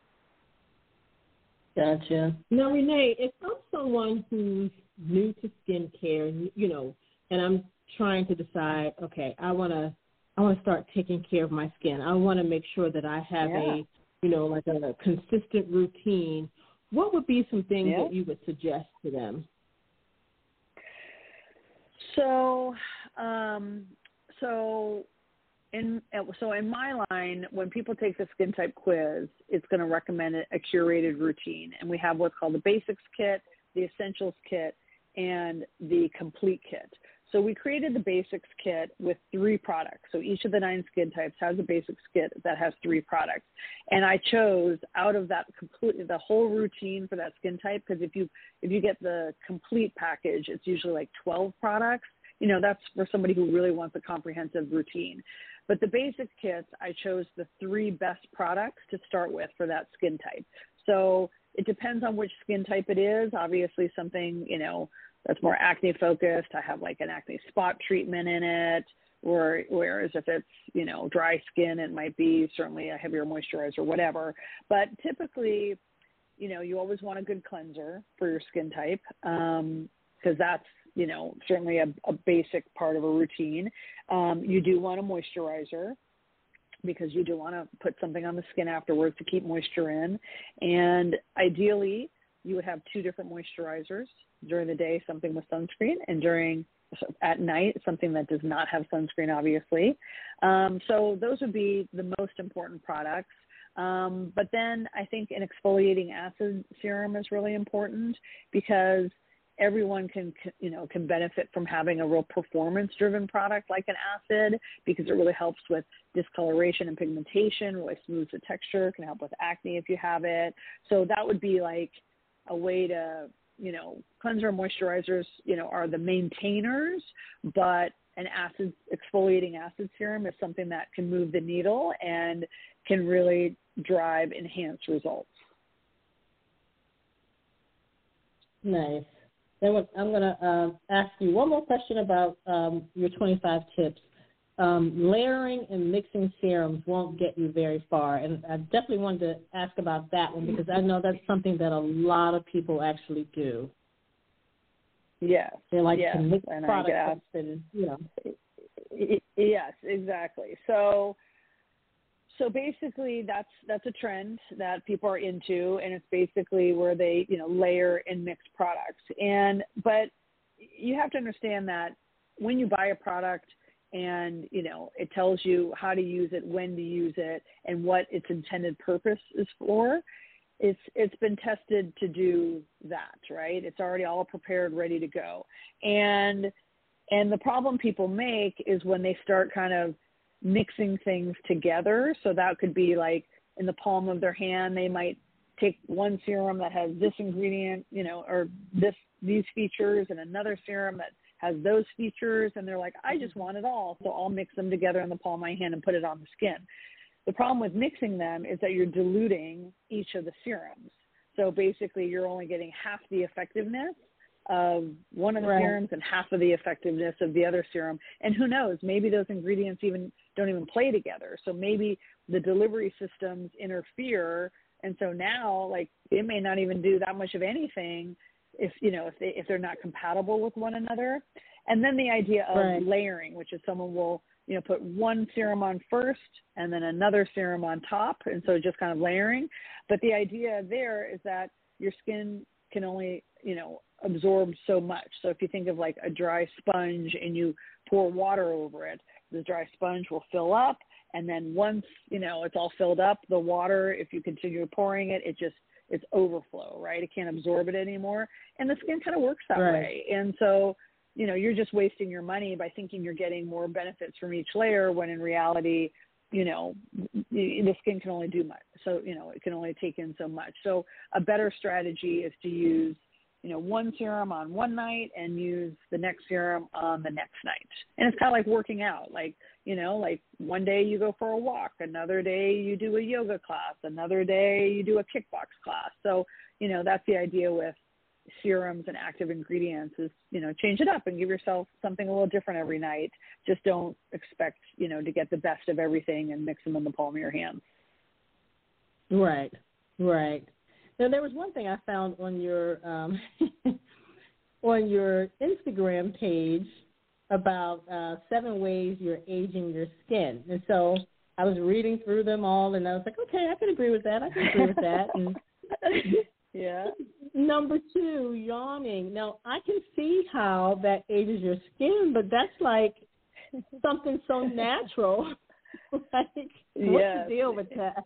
Gotcha. Now, Renee, if I'm someone who's new to skincare, you know, and I'm trying to decide, okay, I want to, I want to start taking care of my skin. I want to make sure that I have yeah. a, you know, like a consistent routine. What would be some things yeah. that you would suggest to them? So, um, so in so in my line, when people take the skin type quiz, it's going to recommend a curated routine, and we have what's called the basics kit, the essentials kit, and the complete kit. So we created the basics kit with three products. So each of the nine skin types has a basics kit that has three products. And I chose out of that complete, the whole routine for that skin type, because if you, if you get the complete package, it's usually like twelve products. You know, that's for somebody who really wants a comprehensive routine. But the basic kits, I chose the three best products to start with for that skin type. So it depends on which skin type it is. Obviously something, you know, that's more acne focused, I have like an acne spot treatment in it, or whereas if it's, you know, dry skin, it might be certainly a heavier moisturizer, whatever. But typically, you know, you always want a good cleanser for your skin type, um, because that's, you know, certainly a, a basic part of a routine. Um, you do want a moisturizer, because you do want to put something on the skin afterwards to keep moisture in. And ideally, you would have two different moisturizers. During the day, something with sunscreen, and during at night, something that does not have sunscreen, obviously. Um, so those would be the most important products. Um, but then I think an exfoliating acid serum is really important, because everyone can, you know, can benefit from having a real performance-driven product like an acid, because it really helps with discoloration and pigmentation, really smooths the texture, can help with acne if you have it. So that would be like a way to, you know, cleanser and moisturizers, you know, are the maintainers, but an acid, exfoliating acid serum is something that can move the needle and can really drive enhanced results. Nice. Then I'm going to uh, ask you one more question about um, your twenty-five tips. Um, layering and mixing serums won't get you very far, and I definitely wanted to ask about that one, because I know that's something that a lot of people actually do. Yes. They like yes. to mix and products and, you know. Yes, exactly. So, so basically, that's that's a trend that people are into, and it's basically where they, you know, layer and mix products. And but you have to understand that when you buy a product, and, you know, it tells you how to use it, when to use it, and what its intended purpose is for, it's it's been tested to do that, right? It's already all prepared, ready to go. And and the problem people make is when they start kind of mixing things together. So that could be like in the palm of their hand, they might take one serum that has this ingredient, you know, or this these features, and another serum that has those features, and they're like, I just want it all, so I'll mix them together in the palm of my hand and put it on the skin. The problem with mixing them is that you're diluting each of the serums. So basically, you're only getting half the effectiveness of one of the right. serums and half of the effectiveness of the other serum. And who knows, maybe those ingredients even don't even play together. So maybe the delivery systems interfere, and so now, like, it may not even do that much of anything if, you know, if they, if they're not compatible with one another. And then the idea of right. layering, which is someone will, you know, put one serum on first and then another serum on top. And so just kind of layering. But the idea there is that your skin can only, you know, absorb so much. So if you think of like a dry sponge and you pour water over it, the dry sponge will fill up. And then once, you know, it's all filled up, the water, if you continue pouring it, it just, it's overflow, right? It can't absorb it anymore. And the skin kind of works that right. way. And so you know, you're just wasting your money by thinking you're getting more benefits from each layer when in reality, you know, the skin can only do much. So, you know, it can only take in so much. So a better strategy is to use, you know, one serum on one night and use the next serum on the next night. And it's kind of like working out. Like, you know, like one day you go for a walk, another day you do a yoga class, another day you do a kickbox class. So, you know, that's the idea with serums and active ingredients is, you know, change it up and give yourself something a little different every night. Just don't expect, you know, to get the best of everything and mix them in the palm of your hands. Right, right. Now, there was one thing I found on your um, on your Instagram page about uh, seven ways you're aging your skin. And so I was reading through them all, and I was like, okay, I can agree with that. I can agree with that. And yeah. Number two, yawning. Now, I can see how that ages your skin, but that's like something so natural. Like, what's yes. the deal with that?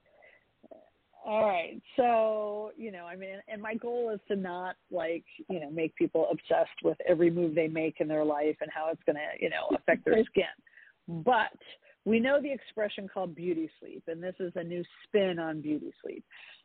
All right. So, you know, I mean, and my goal is to not, like, you know, make people obsessed with every move they make in their life and how it's going to, you know, affect their skin. But we know the expression called beauty sleep, and this is a new spin on beauty sleep.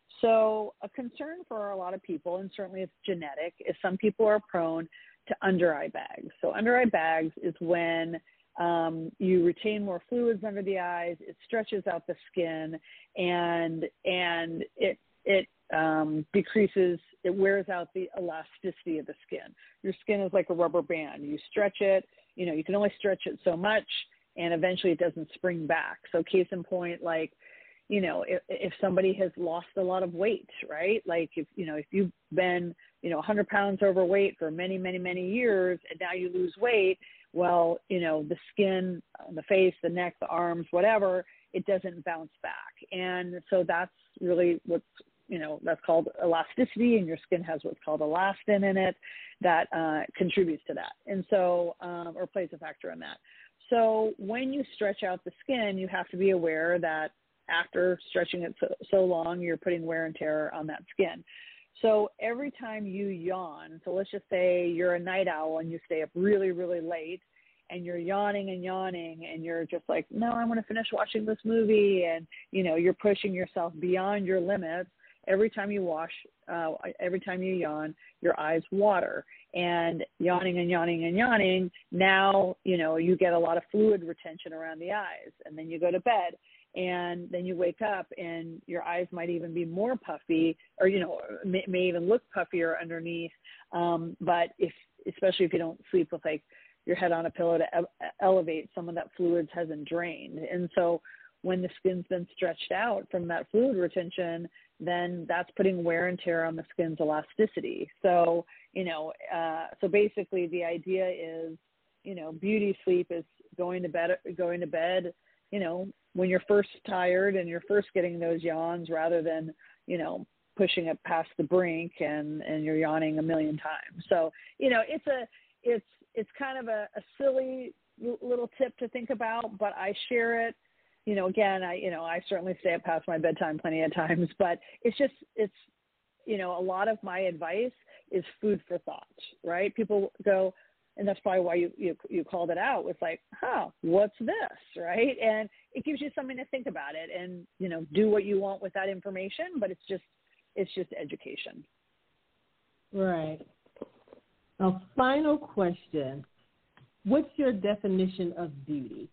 So a concern for a lot of people, and certainly it's genetic, is some people are prone to under eye bags. So under eye bags is when um, you retain more fluids under the eyes, it stretches out the skin, and and it it um, decreases, it wears out the elasticity of the skin. Your skin is like a rubber band. You stretch it, you know, you can only stretch it so much, and eventually it doesn't spring back. So case in point, like, you know, if, if somebody has lost a lot of weight, right? Like if, you know, if you've been, you know, one hundred pounds overweight for many, many, many years, and now you lose weight, well, you know, the skin, the face, the neck, the arms, whatever, it doesn't bounce back. And so that's really what's, you know, that's called elasticity, and your skin has what's called elastin in it that uh, contributes to that. And so, um, or plays a factor in that. So when you stretch out the skin, you have to be aware that after stretching it so, so long, you're putting wear and tear on that skin. So every time you yawn, so let's just say you're a night owl and you stay up really, really late, and you're yawning and yawning, and you're just like, no, I want to finish watching this movie, and, you know, you're pushing yourself beyond your limits. Every time you wash, uh, every time you yawn, your eyes water. And yawning and yawning and yawning, now, you know, you get a lot of fluid retention around the eyes, and then you go to bed. And then you wake up and your eyes might even be more puffy, or, you know, may, may even look puffier underneath. Um, but if, especially if you don't sleep with like your head on a pillow to e- elevate, some of that fluids hasn't drained. And so when the skin's been stretched out from that fluid retention, then that's putting wear and tear on the skin's elasticity. So, you know, uh, so basically the idea is, you know, beauty sleep is going to bed, going to bed, you know, when you're first tired and you're first getting those yawns, rather than, you know, pushing it past the brink and, and you're yawning a million times. So, you know, it's a, it's, it's kind of a, a silly little tip to think about, but I share it. You know, again, I, you know, I certainly stay up past my bedtime plenty of times, but it's just, it's, you know, a lot of my advice is food for thought, right? People go, and that's probably why you, you you called it out. It's like, huh, what's this, right? And it gives you something to think about it, and, you know, do what you want with that information. But it's just it's just education. Right. A final question: what's your definition of beauty?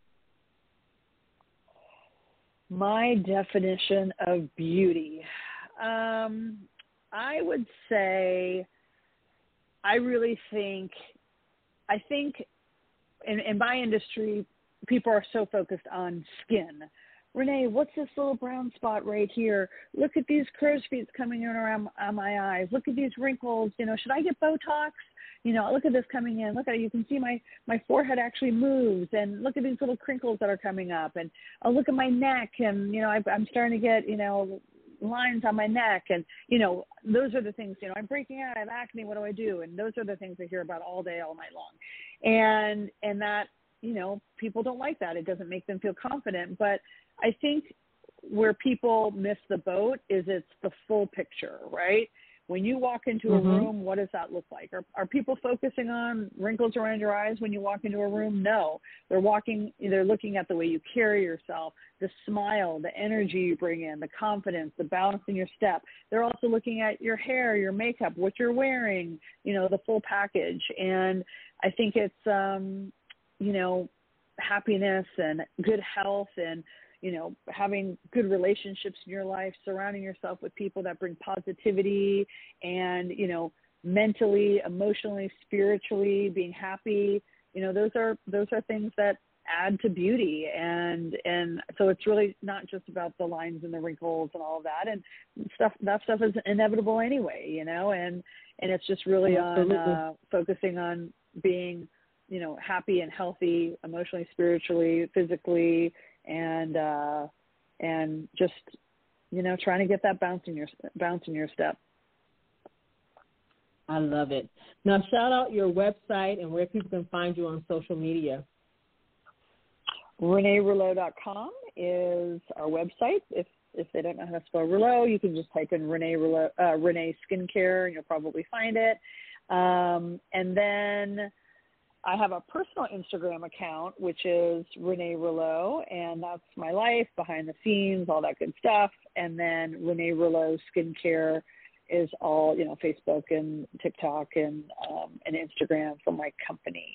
My definition of beauty, um, I would say, I really think. I think in, in my industry, people are so focused on skin. Renee, what's this little brown spot right here? Look at these crow's feet coming in around on my eyes. Look at these wrinkles. You know, should I get Botox? You know, look at this coming in. Look at it. You can see my, my forehead actually moves. And look at these little crinkles that are coming up. And oh, look at my neck. And, you know, I, I'm starting to get, you know, lines on my neck. And, you know, those are the things, you know, I'm breaking out, I have acne, what do I do? And those are the things I hear about all day, all night long. And, and that, you know, people don't like that. It doesn't make them feel confident. But I think where people miss the boat is it's the full picture, right? When you walk into mm-hmm. a room, what does that look like? Are, are people focusing on wrinkles around your eyes when you walk into a room? No. They're walking, they're looking at the way you carry yourself, the smile, the energy you bring in, the confidence, the balance in your step. They're also looking at your hair, your makeup, what you're wearing, you know, the full package. And I think it's, um, you know, happiness and good health and, you know, having good relationships in your life, surrounding yourself with people that bring positivity and, you know, mentally, emotionally, spiritually, being happy, you know, those are, those are things that add to beauty. And, and so it's really not just about the lines and the wrinkles and all of that and stuff, that stuff is inevitable anyway, you know, and, and it's just really Absolutely. on uh, focusing on being, you know, happy and healthy, emotionally, spiritually, physically, and uh, and just, you know, trying to get that bounce in your bounce in your step. I love it. Now, shout out your website and where people can find you on social media. Renee Rouleau dot com is our website. If if they don't know how to spell Rouleau, you can just type in Renee Rouleau, uh, Renee Skincare, and you'll probably find it. Um, and then I have a personal Instagram account, which is Renee Rouleau, and that's my life, behind the scenes, all that good stuff. And then Renee Rouleau Skincare is all, you know, Facebook and TikTok and um, and Instagram for my company.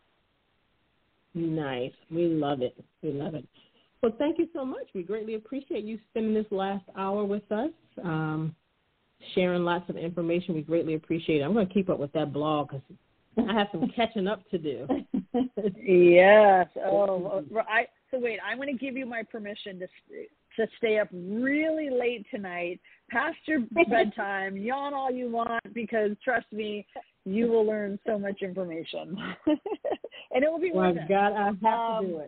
Nice. We love it. We love it. Well, thank you so much. We greatly appreciate you spending this last hour with us, um, sharing lots of information. We greatly appreciate it. I'm going to keep up with that blog because I have some catching up to do. Yes. Oh, I, so wait, I'm going to give you my permission to to stay up really late tonight, past your bedtime, yawn all you want, because trust me, you will learn so much information. And it will be worth it. it. God, I have um, to do it.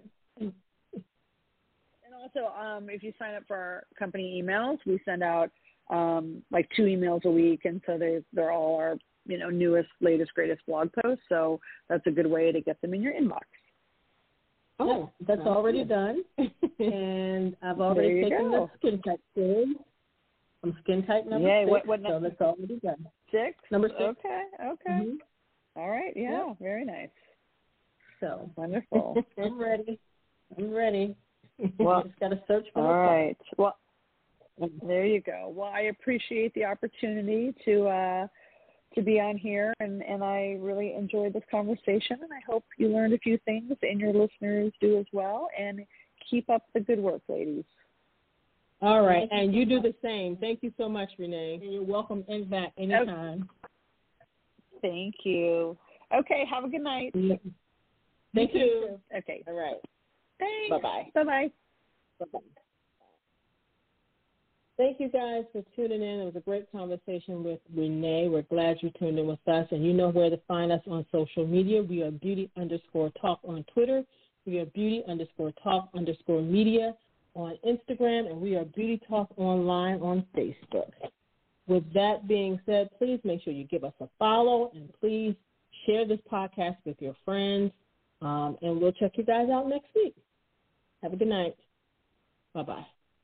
And also, um, if you sign up for our company emails, we send out um, like two emails a week, and so they they're all our, you know, newest, latest, greatest blog posts. So that's a good way to get them in your inbox. Oh, that's oh, already good. Done. And I've already taken go. the skin type quiz. I'm skin type number Yay, six, what, what so that's already done. Six? Number six. Okay, okay. Mm-hmm. All right, yeah, yep. Very nice. So wonderful. I'm ready. I'm ready. Well, just got to search for all the right. Well, there you go. Well, I appreciate the opportunity to uh, to be on here, and, and I really enjoyed this conversation, and I hope you learned a few things, and your listeners do as well, and keep up the good work, ladies. All right, and you do the same. Thank you so much, Renee. And you're welcome in back anytime. Thank you. Okay, have a good night. Thank you. you. Okay. All right. Thanks. Bye-bye. Bye-bye. Bye-bye. Thank you guys for tuning in. It was a great conversation with Renee. We're glad you tuned in with us. And you know where to find us on social media. We are beauty underscore talk on Twitter. We are beauty underscore talk underscore media on Instagram. And we are Beauty Talk Online on Facebook. With that being said, please make sure you give us a follow. And please share this podcast with your friends. Um, and we'll check you guys out next week. Have a good night. Bye-bye.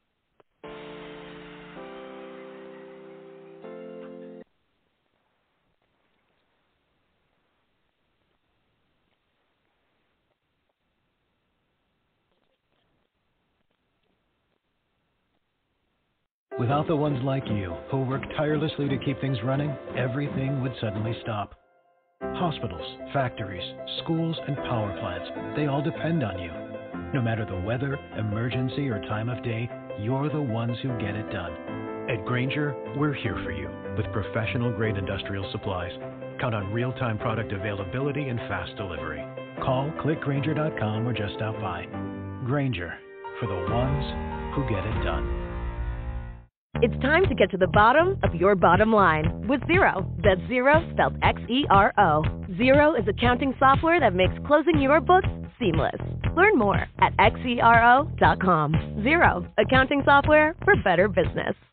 Without the ones like you, who work tirelessly to keep things running, everything would suddenly stop. Hospitals, factories, schools, and power plants, they all depend on you. No matter the weather, emergency, or time of day, you're the ones who get it done. At Grainger, we're here for you with professional-grade industrial supplies. Count on real-time product availability and fast delivery. Call, click Grainger dot com, or just stop by. Grainger, for the ones who get it done. It's time to get to the bottom of your bottom line with Xero. That's Xero, spelled X E R O. Xero is accounting software that makes closing your books seamless. Learn more at X E R O dot com. Xero, accounting software for better business.